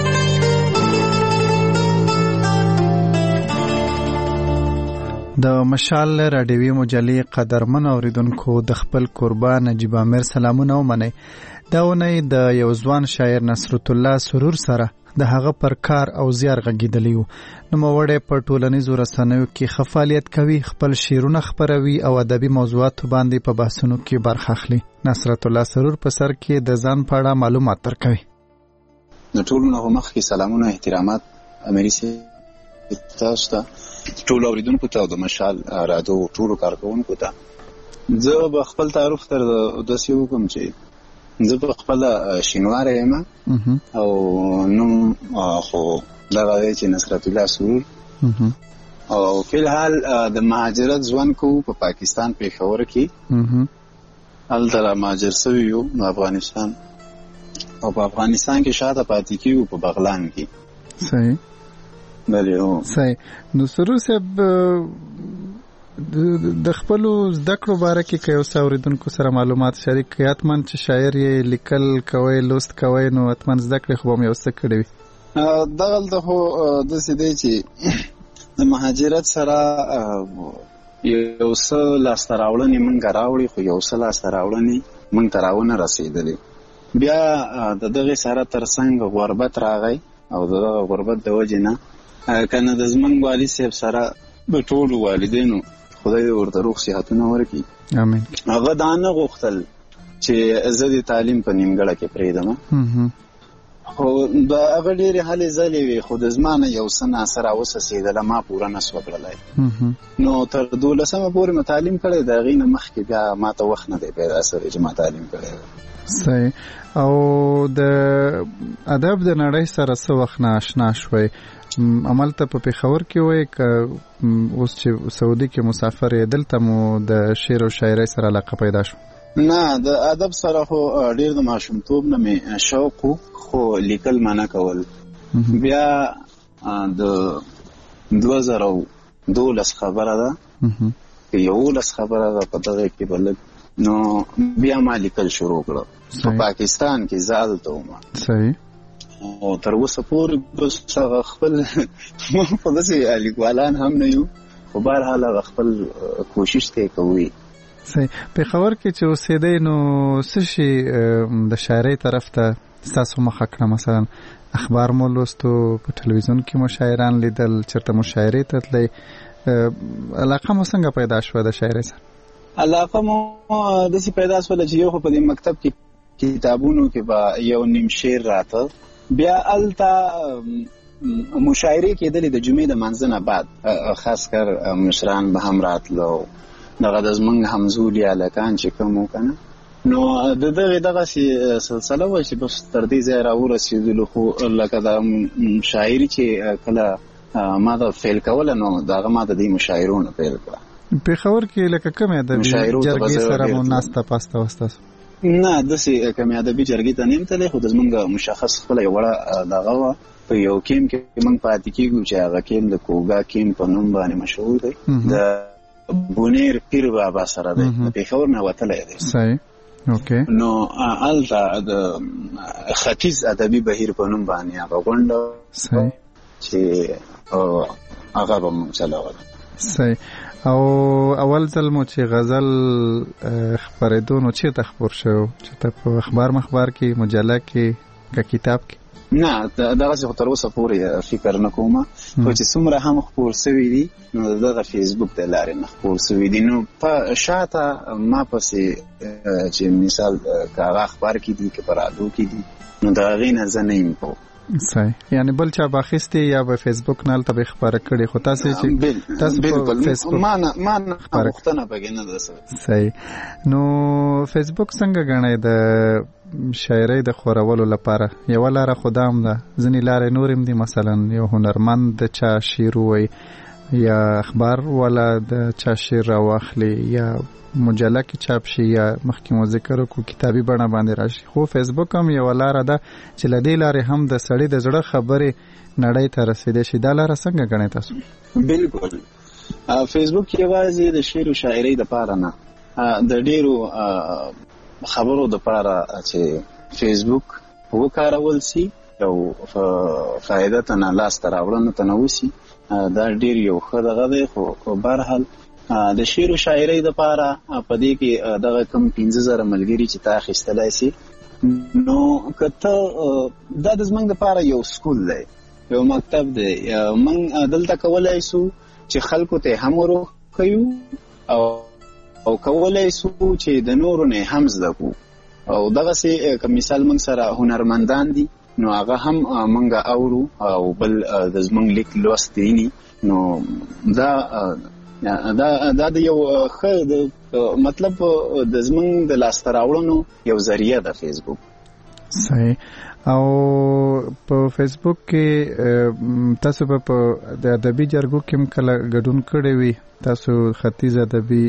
د مشال رادیوي مجلې قدرمن اوریدونکو د خپل قربان نجیب عامر سلامونه ومنئ. دا ونې د یو ځوان شاعر نصرت الله سرور سره د هغه پر کار او زیار غږیدلی وو. نوموړی په ټولنیزو رسنیو کې ښه فعالیت کوي، خپل شعرونه خپروي او ادبي موضوعاتو باندې په بحثونو کې برخه اخلي. نصرت الله سرور په سر کې د ځان په اړه معلومات درکوي. د ټولو نه مخکې سلامونه احترامات امری سي تاسو ته ټول اوریدونکو ته او د مشال رادیو ټولو کارکونکو ته زه به خپل تعارف تر داسې وکړم چې زه په خپل شینواری یم او نوم خو دغه دی چې نصرت الله سرور او فی الحال د مهاجرت ژوند کوو په پاکستان پېښور کې. هلته را مهاجر سوي یو د افغانستان او په افغانستان کې شاته پاتې کیږو په بغلان کې. صحیح صحیح. نو سرور صاحب د خپل زده کړو باره کې که یو څه اوریدونکو سره معلومات شریک کړئ. اتمن چې شاعر یې لیکل کوئ، لوست کوئ، نو اتمن زده کړې خو به مې یو څه کړی وي. دغلته خو داسې دی چې د مهاجرت سره یو څه لاسته راوړنې موږ راوړي، خو یو څه لاسته راوړنې موږ ته راونه رسېدلې. بیا د دغه سره ترڅنګ غربت راغی او دغه غربت د وجې نه کنه د زمونږ والي صاحب سره د ټولو والدینو خدای دې ورته روغ صحتونه ورکړي امين. هغه دا نه غوښتل چې زه د تعلیم په نیمګړه کې پرېږدم، خو د هغه ډېرې هلې ځلې وې، خو د زما نه یو څه ناسره وسسېدله، ما پوره نه سوه کړلی. نو تر دولسمه پورې مې تعلیم کړی، د هغې نه مخکې بیا ما ته وخت نه دی پیدا سوی چې ما تعلیم کړی. صحیح. او د ادب د نړۍ سره څه وخت نه اشنا شوئ؟ عملته په پېښور کې وئ که اوس چې سعودي کې مسافر یې، دلته مو د شعر او شاعرۍ سره علاقه پیدا شو؟ نه، د ادب سره خو ډېر د ماشومتوب نه مې شوق و، خو لیکل ما نه کول. بیا د دوه زره دولس خبره ده، یولس خبره ده، په دغه کې به لږ نو بیا ما لیکل شروع کړه په پاکستان کې. زه هلته وم. صحیح. او تر اوسه پورې بس هغه خپل خو داسې لیکوالان هم نه یو، خو بهرحال هغه خپل کوشش دی کوي. صحیح. پېښور کې چې اوسېدی نو څه شي د شاعرۍ طرف ته ستاسو مخه کړه؟ مثلا اخبار مو لوستو، په ټلویزیون کې مو شاعران لیدل، چېرته مو شاعرۍ ته تلئ؟ علاقه مو څنګه پیدا شوه د شاعرۍ سره؟ علاقه مو داسې پیدا شوله چې یو خو په دې مکتب کې کتابونو کې به یو نیم شعر راته، بیا هلته مشاعرې کېدلې د جمعې د منځه نه بعد، خاص کر مشران به هم راتلو، دغه د زمونږ همزولي هلکان چې کوم وو که نه، نو د دغې دغسې سلسله وه چې بس تر دې ځای راورسېدلو. خو لکه د مشاعرې چې کله ما د فیل کوله، نو د هغه ما د دې مشاعرو نه پیل کړه. پېښور کې لکه کومې ادبي جرګې سره مو ناسته پاسته وه ستاسو؟ نه، داسې کومې ادبي جرګې ته نه یم تللی، خو د زمونږ مشخص خپله یو وړه دغه وه، په یو کیم کې موږ پاتې کېږو چې هغه کیم د کوګا کیم په نوم باندې مشهور دی، د بونیر پیر بابا سره دی، د پېښور نه وتلی دی. صحیح. اوکې. نو هلته د ختیځ ادبي بهیر په نوم باندې هغه غونډه صحیح چې هغه به موږ چلوله. صحیح. او اول ځل مو چې غزل خپرېدو نو چېرته خپور شو؟ چېرته په اخبار مخبار کې، مجله کې که کتاب کې؟ نه، دغسې خو تر اوسه پورې فکر نه کومه، خو چې څومره هم خپور سوي دي نو د دغه فیسبوک د لارې نه خپور سوي دي. نو په شاته ما پسې چې مثال که هغه اخبار کې دي که په رادیو کې دي، نو د هغې نه زه نه یم پوه. صحیح. یعنی بل چا باخستی یا به فیسبوک نه البته خبره کړي، خو تاسو چې تاسو په فیسبوک ما نه ما نه وختونه پکې نه ده. صحیح. نو فیسبوک څنګه غنئ د شاعرۍ د خورولو لپاره؟ یو لاره خدام ده، ځنې لارې نورم دي، مثلا یو هنرمند د چا شعر وایي، یا اخبار والا د چا شعر راواخلي، یا مجله کې چاپ شي، یا مخکې مو ذکر وکړو کتابي بڼه باندې راشي. خو فیسبوک هم یوه لاره ده چې له دې لارې هم د سړي د زړه خبرې نړۍ ته رسېدی شي. دا لاره څنګه ګڼئ تاسو؟ بالکل. فیسبوک یوازې د شعر او شاعرۍ دپاره نه، د ډېرو خبرو دپاره چې فیسبوک وکارول سي او فایده ته نه لاسته راوړنه ته نه وسي، دا ډېر یو ښه دغه دی. خو بهرحال د شعر او شاعرۍ دپاره په دې کې دغه کم پنځه زره ملګري چې تا اخیستلی سي، نو که ته دا د زموږ دپاره یو سکول دی، یو مکتب دی. موږ دلته کولی سو چې خلکو ته هم وروښیو او او کولی سو چې د نورو نه هم زده کړو. او دغسې که مثال موږ سره هنرمندان دي، نو هغه هم موږ اورو او بل د زموږ لیک لوست ویني. نو دا دا دا د یو ښه مطلب د زموږ د لاسته راوړنو یو ذریعه ده فیسبوک. صحیح. او په فیسبوک کې تاسو په د ادبي جرګو کې هم کله ګډون کړی وي؟ تاسو ختیځ ادبي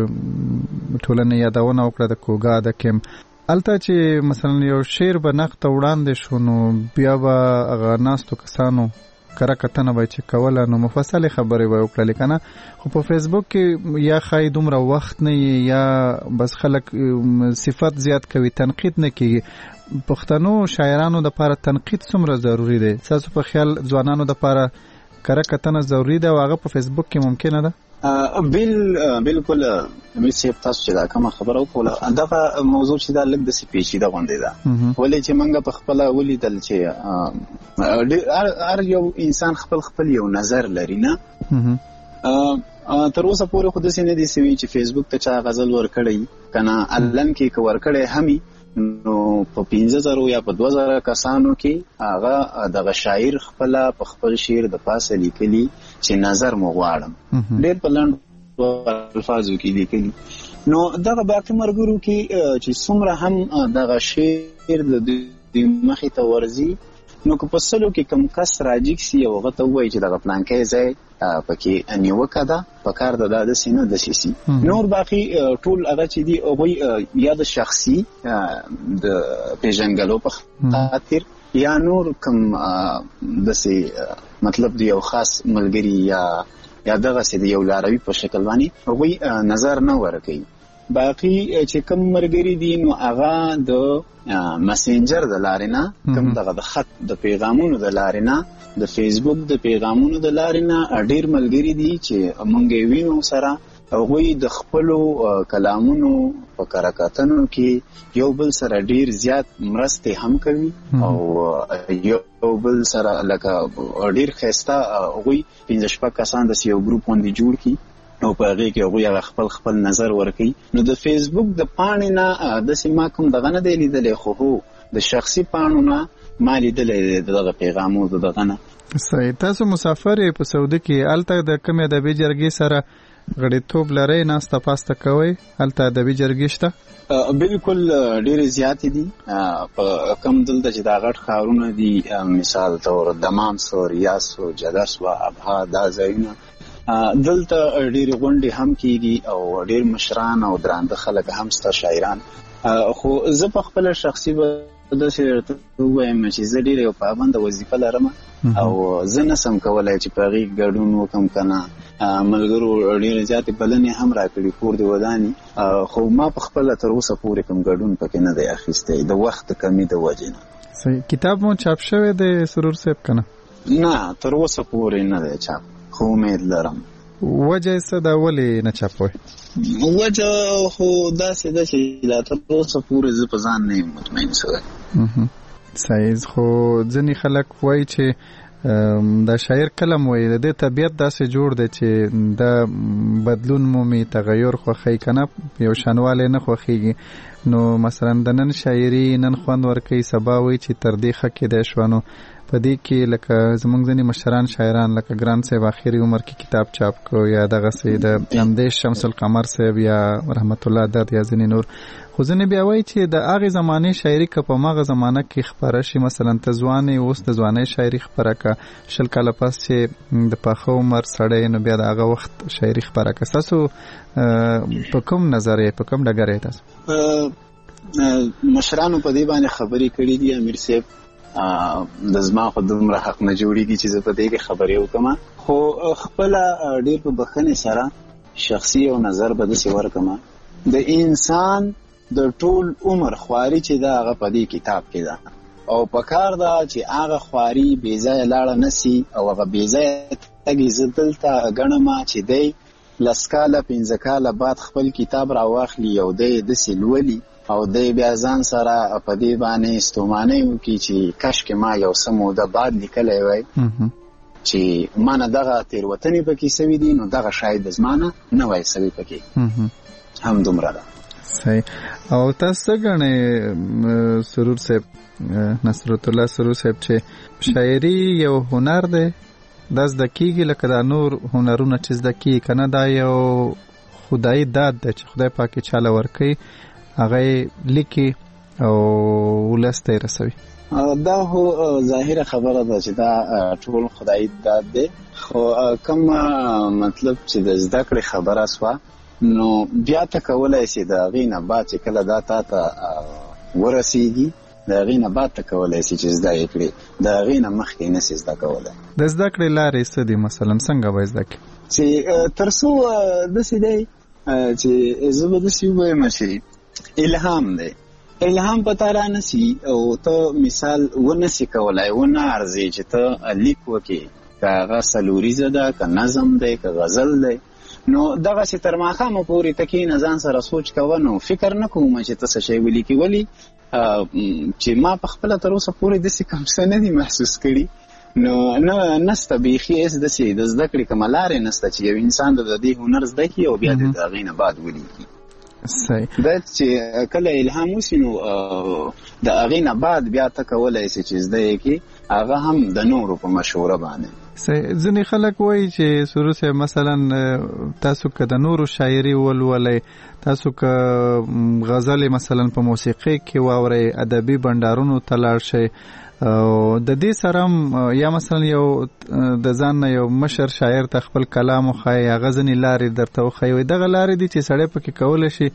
ټولنې یادونه وکړه د کوګا د کیم، هلته چې مثلا یو شعر به نقد ته وړاندې شو، نو بیا به هغه ناستو کسانو کره کتنه به چې کوله نو مفصلې خبرې به وکړلې که نه. خو په فیسبوک کې یا ښایي دومره وخت نه یا بس خلک صفت زیات کوي، تنقید نه کېږي. پښتنو شاعرانو دپاره تنقید څومره ضروري دی؟ ستاسو په خیال ځوانانو دپاره کره کتنه ضروري ده او هغه په فیسبوک کې ممکنه ده؟ بل بالکل مې سیب تاسو چې دا کومه خبره وکړه دغه موضوع چې دا لږ د سپیچیده غونډې ده ولې چې موږ په خپل ولیدل چې هر یو انسان خپل خپل یو نظر لري نه تر اوسه پورې خو داسې نه دي سوي چې فیسبوک ته چا غزل ورکړی کنه الان کې که ورکړی همي نو په پنځه زره یا په دوه زره کسانو کې هغه دغه شاعر خپل په خپل شعر د پاسه لیکلي چې نظر مو غواړم ډېر په لنډ الفاظو کې لیکلي نو دغه باقي مرګرو کې چې څومره هم دغه شعر د مخې ته ورځي نو که په سلو کې کم کس راجیک سی او هغه ته وایي چې دغه پلانکې ځای پکې نیوکه ده په کار د داسې نه داسې سي نور باقي ټول هغه چې دي هغوی یا د شخصي د پیژنګلو په خاطر یا نور کم داسې مطلب د یو خاص ملګري یا یا دغسې د یو لاروي په شکل باندې هغوی نظر نه ورکوي باقي چې کم مرګري دي نو هغه د مسنجر د لارې نه کم دغه د خط د پیغامونو د لارې نه د فیسبوک د پیغامونو د لارې نه ډېر ملګري دي چې موږ یې وینو سره هغوی د خپلو کلامونو په کره کتنو کې یو بل سره ډېر زیات مرستې هم کوي او یو بل سره لکه ډېر ښایسته هغوی پنځه شپږ کسان داسې یو ګروپ باندې جوړ کړي او په هغې کې هغوی هغه خپل خپل نظر ورکوي نو د فیسبوک د پاڼې نه داسې ما کوم دغه نه دی لیدلی خو هو د شخصي پاڼو نه ما لیدلی دی دغه پیغامو د دغه نه صحیح تاسو مسافر یې په سعودي کې هلته د کومې ادبي جرګې سره غړیتوب لرئ ناسته پاسته کوئ هلته ادبي جرګې شته بالکل ډېرې زیاتې دي په کم دلته چې دا غټ ښارونه دي مثال طور دمام سو ریاض سو جده سوه ابها دا ځایونه دلته ډېرې غونډې هم کېږي او ډېر مشران او درانده خلک هم سته شاعران خو زه په خپله شخصي به داسې درته ووایم چې زه ډېره یو پابنده وظیفه لرم او زه نسم کولی چې په هغې ګډون وکړم که نه ملګرو ډېرې زیاتې بلنې هم راکړي کور دې وداني خو ما په خپله تر اوسه پورې کوم ګډون پکې نه دی اخیستی د وخت د کمي د وجې نه صحیح کتاب مو چاپ شوی دی سرور صاحب که نه نه تر اوسه پورې نه دی چاپ خو امید لرم وجه یې څه ده ولې نه چاپوئ وجه خو داسې ده چې لا تر اوسه پورې زه په ځان نه یم مطمئن شوی صحیح خو ځینې خلک وایي چې دا شاعر کلم وایي د دې طبیعت داسې جوړ دی چې دا بدلون مومي تغیر خوښوي که نه یو شانوالی نه خوښېږي نو مثلا د نن شاعري نن خوند ورکوي سبا وایي چې تر دې ښه کېدی شوه نو په دې کې لکه زموږ ځینې مشران شاعران لکه ګران صاحب آخري عمر کې کتاب چاپ کو یا دغسې د همدې شمس القمر صاحب یا رحمت الله درد یا ځینې نور خو ځینې بیا وایي چې د هغې زمانې شاعري که په هماغه زمانه کې خپره شي مثلا ته ځوان یې اوس د ځوانۍ شاعري خپره که شل کاله پس چې د پاخه عمر سړی نو بیا د هغه وخت شاعري خپره که ستاسو په کوم نظر یې په کوم ډګر یې تاسو مشرانو په دې باندې خبرې کړي دي امیر صاحب د زما خو دومره حق نه جوړېږي چې زه په دې کې خبرې وکړم خو خپله ډېر په بښنې سره شخصي یو نظر به داسې ورکړم د انسان د ټول عمر خواري چې ده هغه په دې کتاب کې ده او په کار ده چې هغه خواري بې ځایه لاړه نه سي او هغه بې ځایه تګې زه دلته ګڼم چې دی لس کاله پنځه کاله بعد خپل کتاب راواخلي او دی یې داسې لولي او دی بیا ځان سره په دې باندې ستومانۍ وکړي چې کاشکې ما یو څه موده بعد لیکلی وی چې ما نه دغه تېروتنې پکې سوي دي نو دغه شاید زما نه نه وای سوي پکې هم دومره ده صحیح او تاسو څه ګڼئ سرور صاحب نصرت الله سرور صاحب چې شاعري یو هنر دی دا زده کېږي لکه دا نور هنرونه چې زده کېږي که نه دا یو خدایي داد دی چې خدای پاک یې چاله ورکوي هغه لیکي او ولس ته یې رسوي دا هو ظاهره خبره ده چې دا ټول خدایي داد دی خو کوم مطلب چې د زده کړې خبره سوه نو بیا ته کولی سي د هغې نه بعد چې کله دا تا ته ورسېږي د هغې نه بعد ته کولی سي چې زده یې کړې د هغې نه مخکې نه سي زده کولی د زده کړې لارې څه دي مثلا څنګه به زده کړې چې تر څو داسې دی چې زه به داسې ووایم چې الهام دی الهام پتا را نسی او ته مثال ونسی کولای ونه ارزي چې ته لیک وکې که هغه سلوریزه ده که نظم دی که غزل دی نو دغه سي تر ماخامه پورې تکې نه ځان سره سوچ کوه نو فکر نه کوم چې ته څه شی ولیکي ولی چې ما په خپله تر اوسه پورې داسې کوم څه نه دي محسوس کړي نو نه نسته بیخي هېڅ داسې د زده کړې کومه لارې نسته چې یو انسان د دې هنر زده کړي او بیا د هغې نه بعد ولیکي. صحیح دا چې کله الهام وسي نو د هغې نه بعد بیا ته کولی سي چې زده یې کړي هغه هم د نورو په مشوره باندې. ځینې خلک وایي چې سروش صاحب مثلا تاسو که د نورو شاعري ولولئ، تاسو که غزل مثلا په موسیقۍ کې واورئ، ادبي بنډارونو ته لاړ شئ، د دې سره هم یا مثلا یو د ځان نه یو مشر شاعر ته خپل کلام وښایي، هغه ځینې لارې درته وښایي، دغه لارې دي چې سړی پکې کولی شي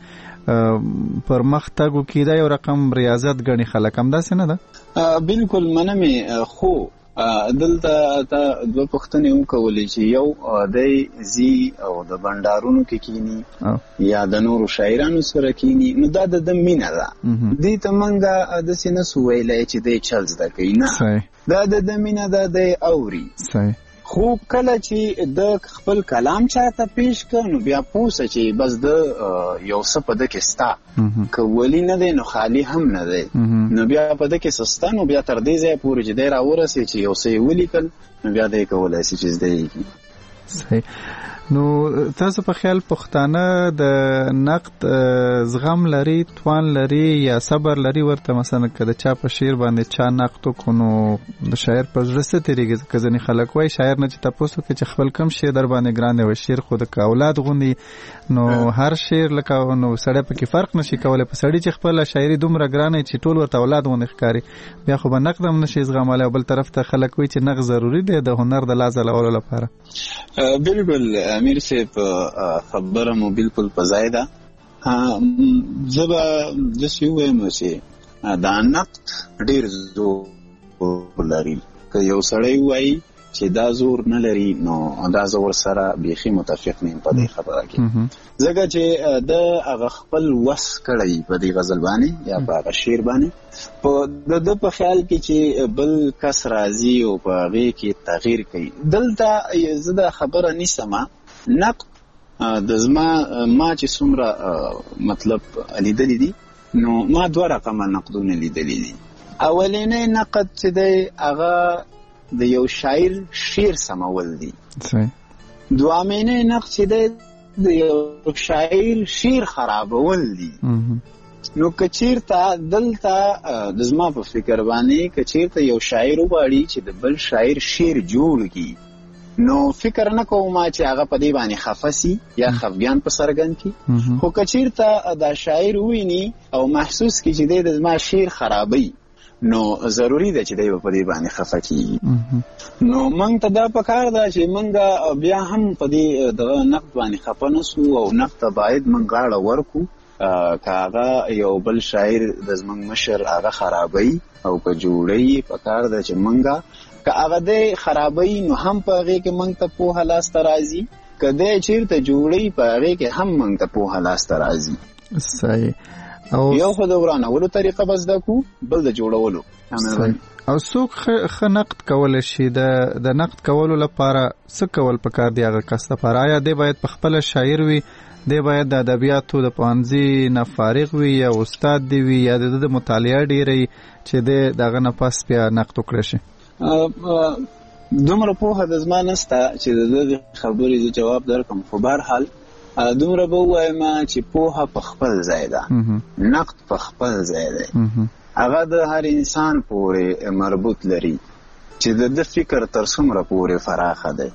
پر مخ تګ وکړي، دا یو رقم ریاضت ګڼي خلک، همداسې نه ده؟ بالکل منمې، خو دلته تا دوه پوښتنې وکولې چې یو دی ځي او د بنډارونو کې کینی یا د نورو شاعرانو سره کینی، نو دا د ده مینه ده. دې ته موږ داسې نسو ویلی چې دی چل زده کوي، نه، دا د ده مینه ده، دی اوري. خو کله چې د خپل کلام چاته پیش کړ نو بیا پوسه چې بس د یو څه په ده کې ستا که ولی نه دی نو خالی هم نه دی، نو بیا په ده کې څه سته نو بیا تر دې ځایه پورې چې دی راورسېد چې یو څه یې ولیکل نو بیا دی کولی شي چې زده یې کړي. صحیح. نو تاسو په خیال پښتانه د نقد زغم لري، توان لري یا صبر لري؟ ورته مثلا که د چا په شعر باندې چا نقد وکړو نو د شاعر په زړه څه تېرېږي؟ که ځینې خلک وایي شاعر نه چې تپوس وکړي چې خپل کم شعر در باندې ګران دی، وایي شعر خو د اولاد غوندې، نو هر شعر لکه نو سړی پکې فرق نشي کولی. په سړي چې خپله شاعري دومره ګرانه چې ټول ورته اولاد غوندې ښکاري، بیا خو به نقد هم نشي زغملی. او بل طرف ته خلک وایي چې نقد ضروري دی د هنر د لا ځلولو لپاره. بالکل امیر صاحب خبره مو بالکل په ځای ده. زه به داسې ووایم چې دا نقد ډېر زور لري. که یو سړی ووایي چې دا زور نه لري نو دا زه ورسره بیخي متفق نه یم په دې خبره کې، ځکه چې د هغه خپل وس کړی په دې غزل باندې یا په هغه شعر باندې، په د ده په خیال کې چې بل کس راځي او په هغې کې تغییر کوي. دلته زه دا خبره نیسمه، نقد د زما ما چې څومره مطلب لیدلی دي نو ما دوه رقمه نقدونه لیدلی دي. اولینی نقد چې دی هغه د یو شاعر شعر سمول دي، دوامینی نقد چې دی د یو شاعر شعر خرابول دي. نو که چیرته دلته د زما په فکر باندې که چیرته یو شاعر وغواړي چې د بل شاعر شعر جوړ کړي نو فکر نه کوم چې هغه په دې باندې خفه سي یا خفګان په څرګند کړي. خو که چیرته دا شاعر وویني او محسوس کړي چې دی د زما شعر خرابوي نو ضروری ده چې دی په دې باندې خفه کیږي. نو موږ ته دا پکار ده چې موږ بیا هم په دې دغه نقد باندې خفه نسو او نقد ته باید موږ غاړه ورکو. که هغه یو بل شاعر د زموږ مشر هغه خرابوي او که جوړوي پکار ده چې موږ که هغه دی خرابوي نو هم په هغې کې موږ ته پوهه لاسته راځي، که دی چېرته جوړوي په هغې کې هم موږ ته پوهه لاسته راځي. صحیح. یو خو د ورانولو طریقه به زده کړو، بل د جوړولو. او څوک ښه نقد کولی شي؟ د نقد کولو لپاره څه کول پکار دی هغه کس لپاره؟ آیا دی باید په خپله شاعر وي، دی باید د ادبیاتو د پوهنځي نه فارغ وي یا استاد دی وي یا د د مطالعه ډېره چې دی د هغه نه پس بیا نقد وکړی شي؟ دومره پوهه د زما نسته چې د دغې خبرې زه جواب درکړم، خو بهرحال دومره به ووایم چې پوهه په خپل ځای ده، نقد په خپل ځای دی، هغه د هر انسان پورې مربوط لري چې د ده فکر تر څومره پورې فراخه دی.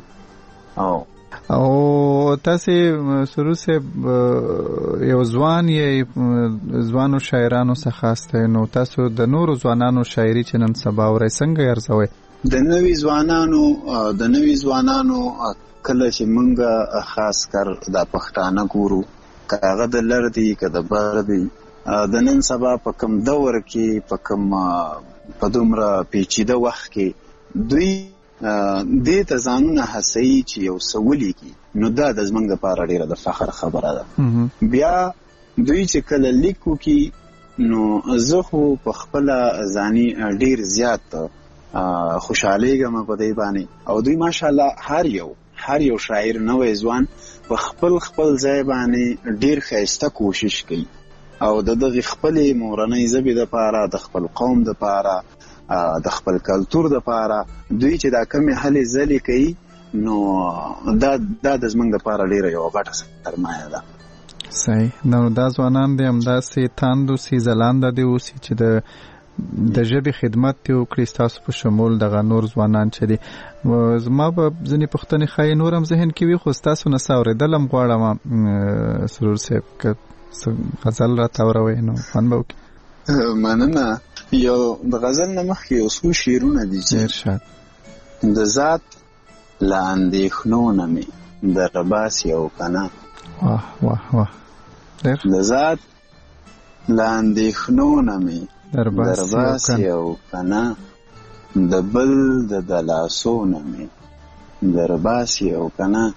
او او تاسې سروش صاحب یو ځوان یې، ځوانو شاعرانو څخه استی، نو تاسو د نورو ځوانانو شاعري چې نن سبا اورئ څنګه یې ارزوئ؟ د نوي ځوانانو د نوي ځوانانو کله چې موږ خاص کر دا پښتانه ګورو، که هغه د لر دي که د بر دي، د نن سبا په کوم دور کې په کوم په دومره پیچیده وخت کې دوی دې ته ځانونه هڅوي چې یو څه ولیکي، نو دا د زموږ لپاره ډېره د فخر خبره ده. بیا دوی چې کله لیک وکړي نو زه خو په خپله ځاني ډېر زیات خوشحالیږم په دې باندې، او دوی ماشاءالله هر یو هر یو شاعر نوې ځوان په خپل خپل ځای باندې ډیر ښایسته کوشش کوي او د دغه خپل مورنۍ ژبې لپاره د خپل قوم لپاره د خپل کلتور لپاره دوی چې دا کمې هلې ځلې کوي نو دا دا د زمونږ لپاره ډیره یو غټه سرمایه ده. صحیح. نو دا ځوانان دي همداسې تاندو سي ځلانده دي اوسي چې د د ژبې خدمت دی وکړي ستاسو په شمول دغه نور ځوانان چې دي. زما به ځینې پوښتنې ښایي نور هم ذهن کې وي خو ستاسو نه څه اورېدل هم غواړم سرور صاحب که غزل راته اوروئ نو خوند به وکړي. مننه. یو د غزل نه مخکې یو څو شعرونه دي چې د ذات له اندېښنو نه مې در باسي او که نه واه واه واه د ذات له اندېښنو نه مې در باسي او که نه د بل د دلاسو نه مې در باسي او که نه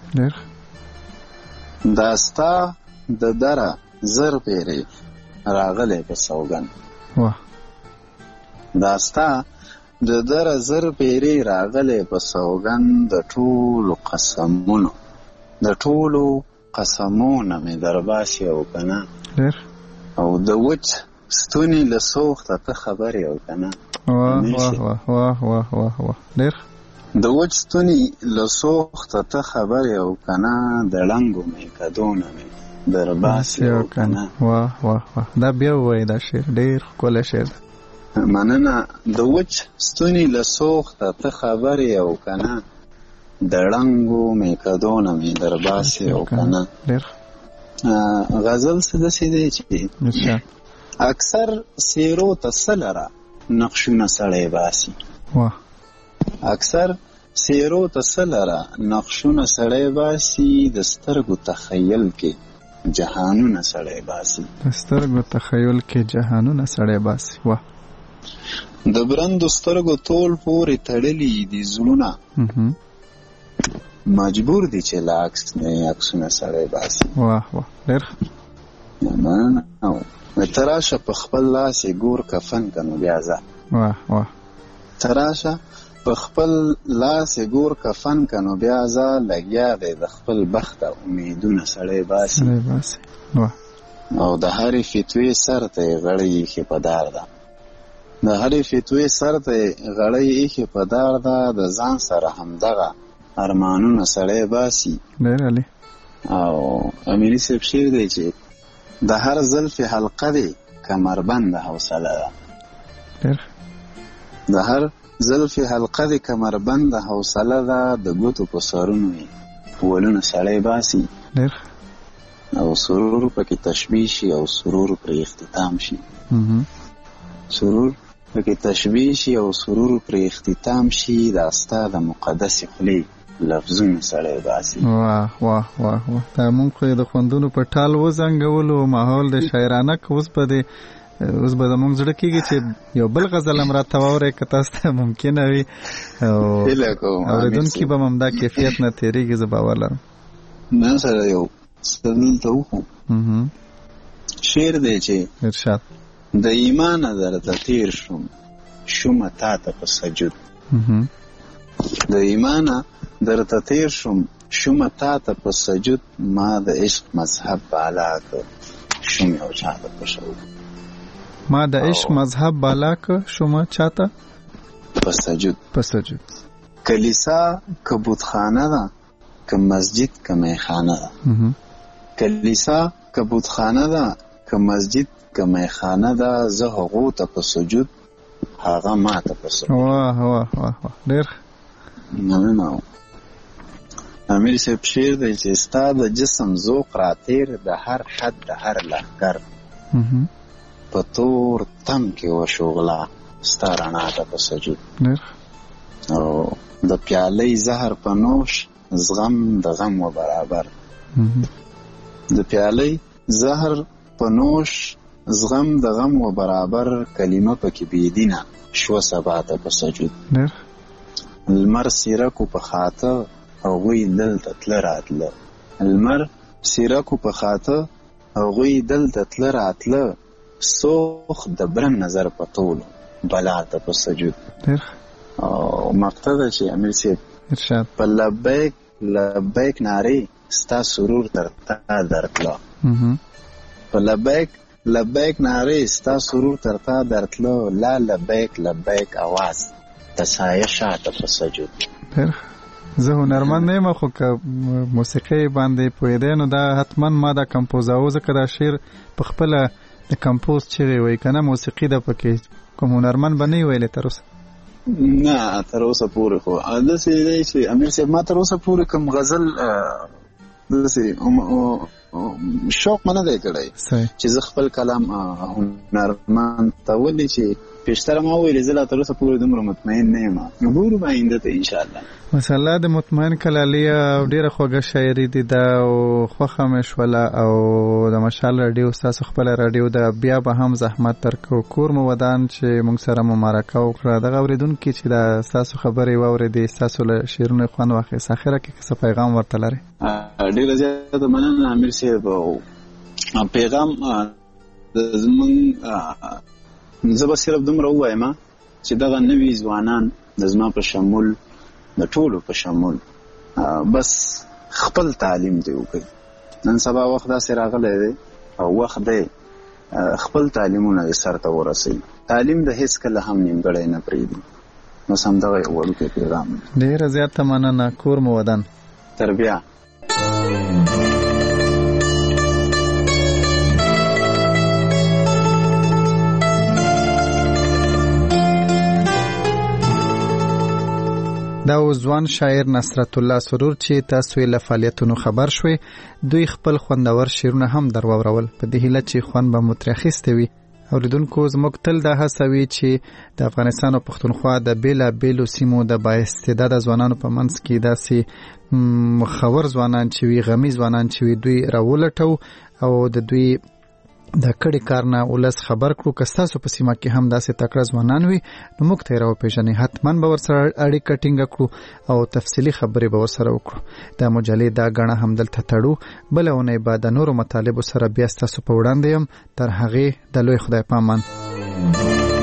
دا ستا د دره زر پیرې راغلی په سوګند دا ستا د دره زر پیرې راغلی په سوګند د ټولو قسمونو د ټولو قسمونه مې در باسي او که نه او د وچ ستوني له سوخته ته خبرې او که نه واه واه واه واه واه واه ډېر د وچ ستوني له سوخته ته خبرې او که نه د ړنګو مې کدونه مې در باسي او که نه واه واه واه دا بیا ووایي دا شعر ډېر ښکلی شعر ده. مننه. د وچ ستوني له سوخته ته خبرې او که نه د ړنګو مې کدونه مې در باسي او که نه. غزل څه داسې دی چې اکثر سیرو ته څه لره نقشونه سړی باسي. اکثر سیرو ته څه لره نقشونه سړی باسي د سترګو تخیل کې جهانونه سړی باسي. د سترګو تخیل کې جهانونه سړی باسي. واه. د برندو سترګو ټول پورې تړلي دي زړونه مجبور دي چې له عکس نه عکسونه سړی باسي. واه واه ډېر مننه. تراشه په خپل لاس یې ګور کفن که نو بیا ځه. واه واه تراشه په خپل لاس یې ګور کفن که نو بیا ځه لګیا دی د خپل بخت امیدونه سړی باسي. واه. او د هرې فتوې سر ته یې غړۍ ایښې په دار ده د هرې فتوې سر ته یې غړۍ ایښې په دار ده د ځان سره همدغه ارمانونه سړی باسي. ډېر علي. او امیني صاحب شعر دی چې د هر زلفې حلقه دی کمربند حوصله ده. ډېر. د هر زلفې حلقه دی کمربند حوصله ده د ګوتو په سرونو یې ولونه سړی باسي. ډېر. او سرور پکې تشبیه شي او سرور پرې اختتام شي. سرور پکې تشبیه شي او سرور پرې اختتام شي دا ستا د مقدسې خولې لفظونه سړی باسي. واه واه واه واه دا مونږ خو د خوندونو په ټال وزنګولو ماحول د شاعرانه که اوس به د اوس به زموږ زړه کېږي چې یو بل غزل هم راته واورئ که تاسو ته ممکنه وي او اورېدونکي به هم همدا کیفیت نه تېرېږي زه باور لرم. ما سره یو څه دلته وکړو شعر دی چې ارشاد د ایمانه درته تېر شوم شومه تا ته په سجود د ایمانه درته تېر شوم شومه تا ته په سجود ما د عشق مذهب بالا که شوم یو چاته په شود ما د عشق مذهب بالا که شومه چاته په سجود په سجود کلیسا که بودخانه ده که مسجد که میخانه ده کلیسا که بودخانه ده که مسجد که میخانه ده زه هغو ته په سجود هغه ما ته په سجود. واه واه واه واه ډېر مننه. امیر صاحب شعر دی چې ستا د جسم ذوق راتېر د هر حد د هر لښکر په تور تم کې وشوغله ستا رڼا ته په سجود. او د پیالۍ زهر په نوش زغم د غم و برابر د پیالۍ زهر په نوش زغم د غم و برابر کلمه پکې بېدینه شوه سبا ته په سجود. لمر سیرکو په خاطه هغوی دلته تله راتله لمر سیرکو په خاطه هغوی دلته تله راتله سوخ د برن نظر په ټولو بلا ته په سجود. او مقطع ده چې امیر صاحب ارشاد په لبیک لبیک ناری ستا سرور تر تا درتلو په لبیک لبیک ناری ستا سرور تر تا درتلو لا لبیک لبیک आवाज تسایه شاته په سجود. زه هنرمند نه یم خو که موسیقي باندې پوهېدی نو دا حتما ما دا کمپوزاو ځکه دا شعر په خپله د کمپوز چغې وایي که نه موسیقي ده پکې کوم هنرمند به نه یې ویلی تر اوسه؟ نه تر اوسه پورې خو داسې دی چې امیر صاحب ما تر اوسه پورې کوم غزل داسې شوق ما نه دی کړی چې زه خپل کلام هنرمند ته ولې چې پیشتره ما ویلې زه لا تر اوسه پورې دومره مطمئن نه یم. ګورو به آینده ته انشاءالله. ماشاءالله د مطمئن کلالي او ډېره خوږه شاعري دي دا او خوښه مې شوله او د مشال راډیو ستاسو خپله راډیو ده بیا به هم زحمت درکو کور مو ودان چې موږ سره مو مرکه وکړه دغه اورېدونکي چې دا ستاسو خبرې واورېدې ستاسو له شعرونو خوند واخیست اخره کې څه پیغام ورته لرئ؟ ډېره زیاته مننه امیر صاحب. پیغام زموږ زه به صرف دومره ووایم چې دغه نوي ځوانان د زما په شمول د ټولو په شمول بس خپل تعلیم دی وکړي. نن سبا وخت داسې راغلی دی او وخت دی خپل تعلیمونه د سر ته ورسوي. تعلیم د هیڅ کله هم نیمګړی نه پرېږدي. بس همدغه یو وړوکی پیغام دی. ډېره زیاته مننه. کور مو ودان. تر بیا. دا ځوان شاعر نصرت الله سرور چې تاسو یې له فعالیتونو خبر شوي دوی خپل خوندور شعرونه هم در واورول په دې هیله چې خوند به مو ترې اخیستی وي. اوریدونکو زموږ تل دا هڅه وي چې د افغانستان او پښتونخوا د بېلابېلو سیمو د بااستعداده ځوانانو په منځ کې داسې مخور ځوانان چې وي غمي ځوانان چې وي دوی راولټو او د دوی د کړي کار نه ولس خبر کړو. که ستاسو په سیمه کې هم داسې تکړه ځوانان وي نو موږ ته یې راوپېژنئ. حتما به ورسره اړیکه ټینګه کړو او تفصیلي خبرې به ورسره وکړو. د مجلې دا ګڼه همدلته تړو. بله اونۍ به د نورو مطالبو سره بیا ستاسو په وړاندې یم. تر هغې د لوی خدای په امان.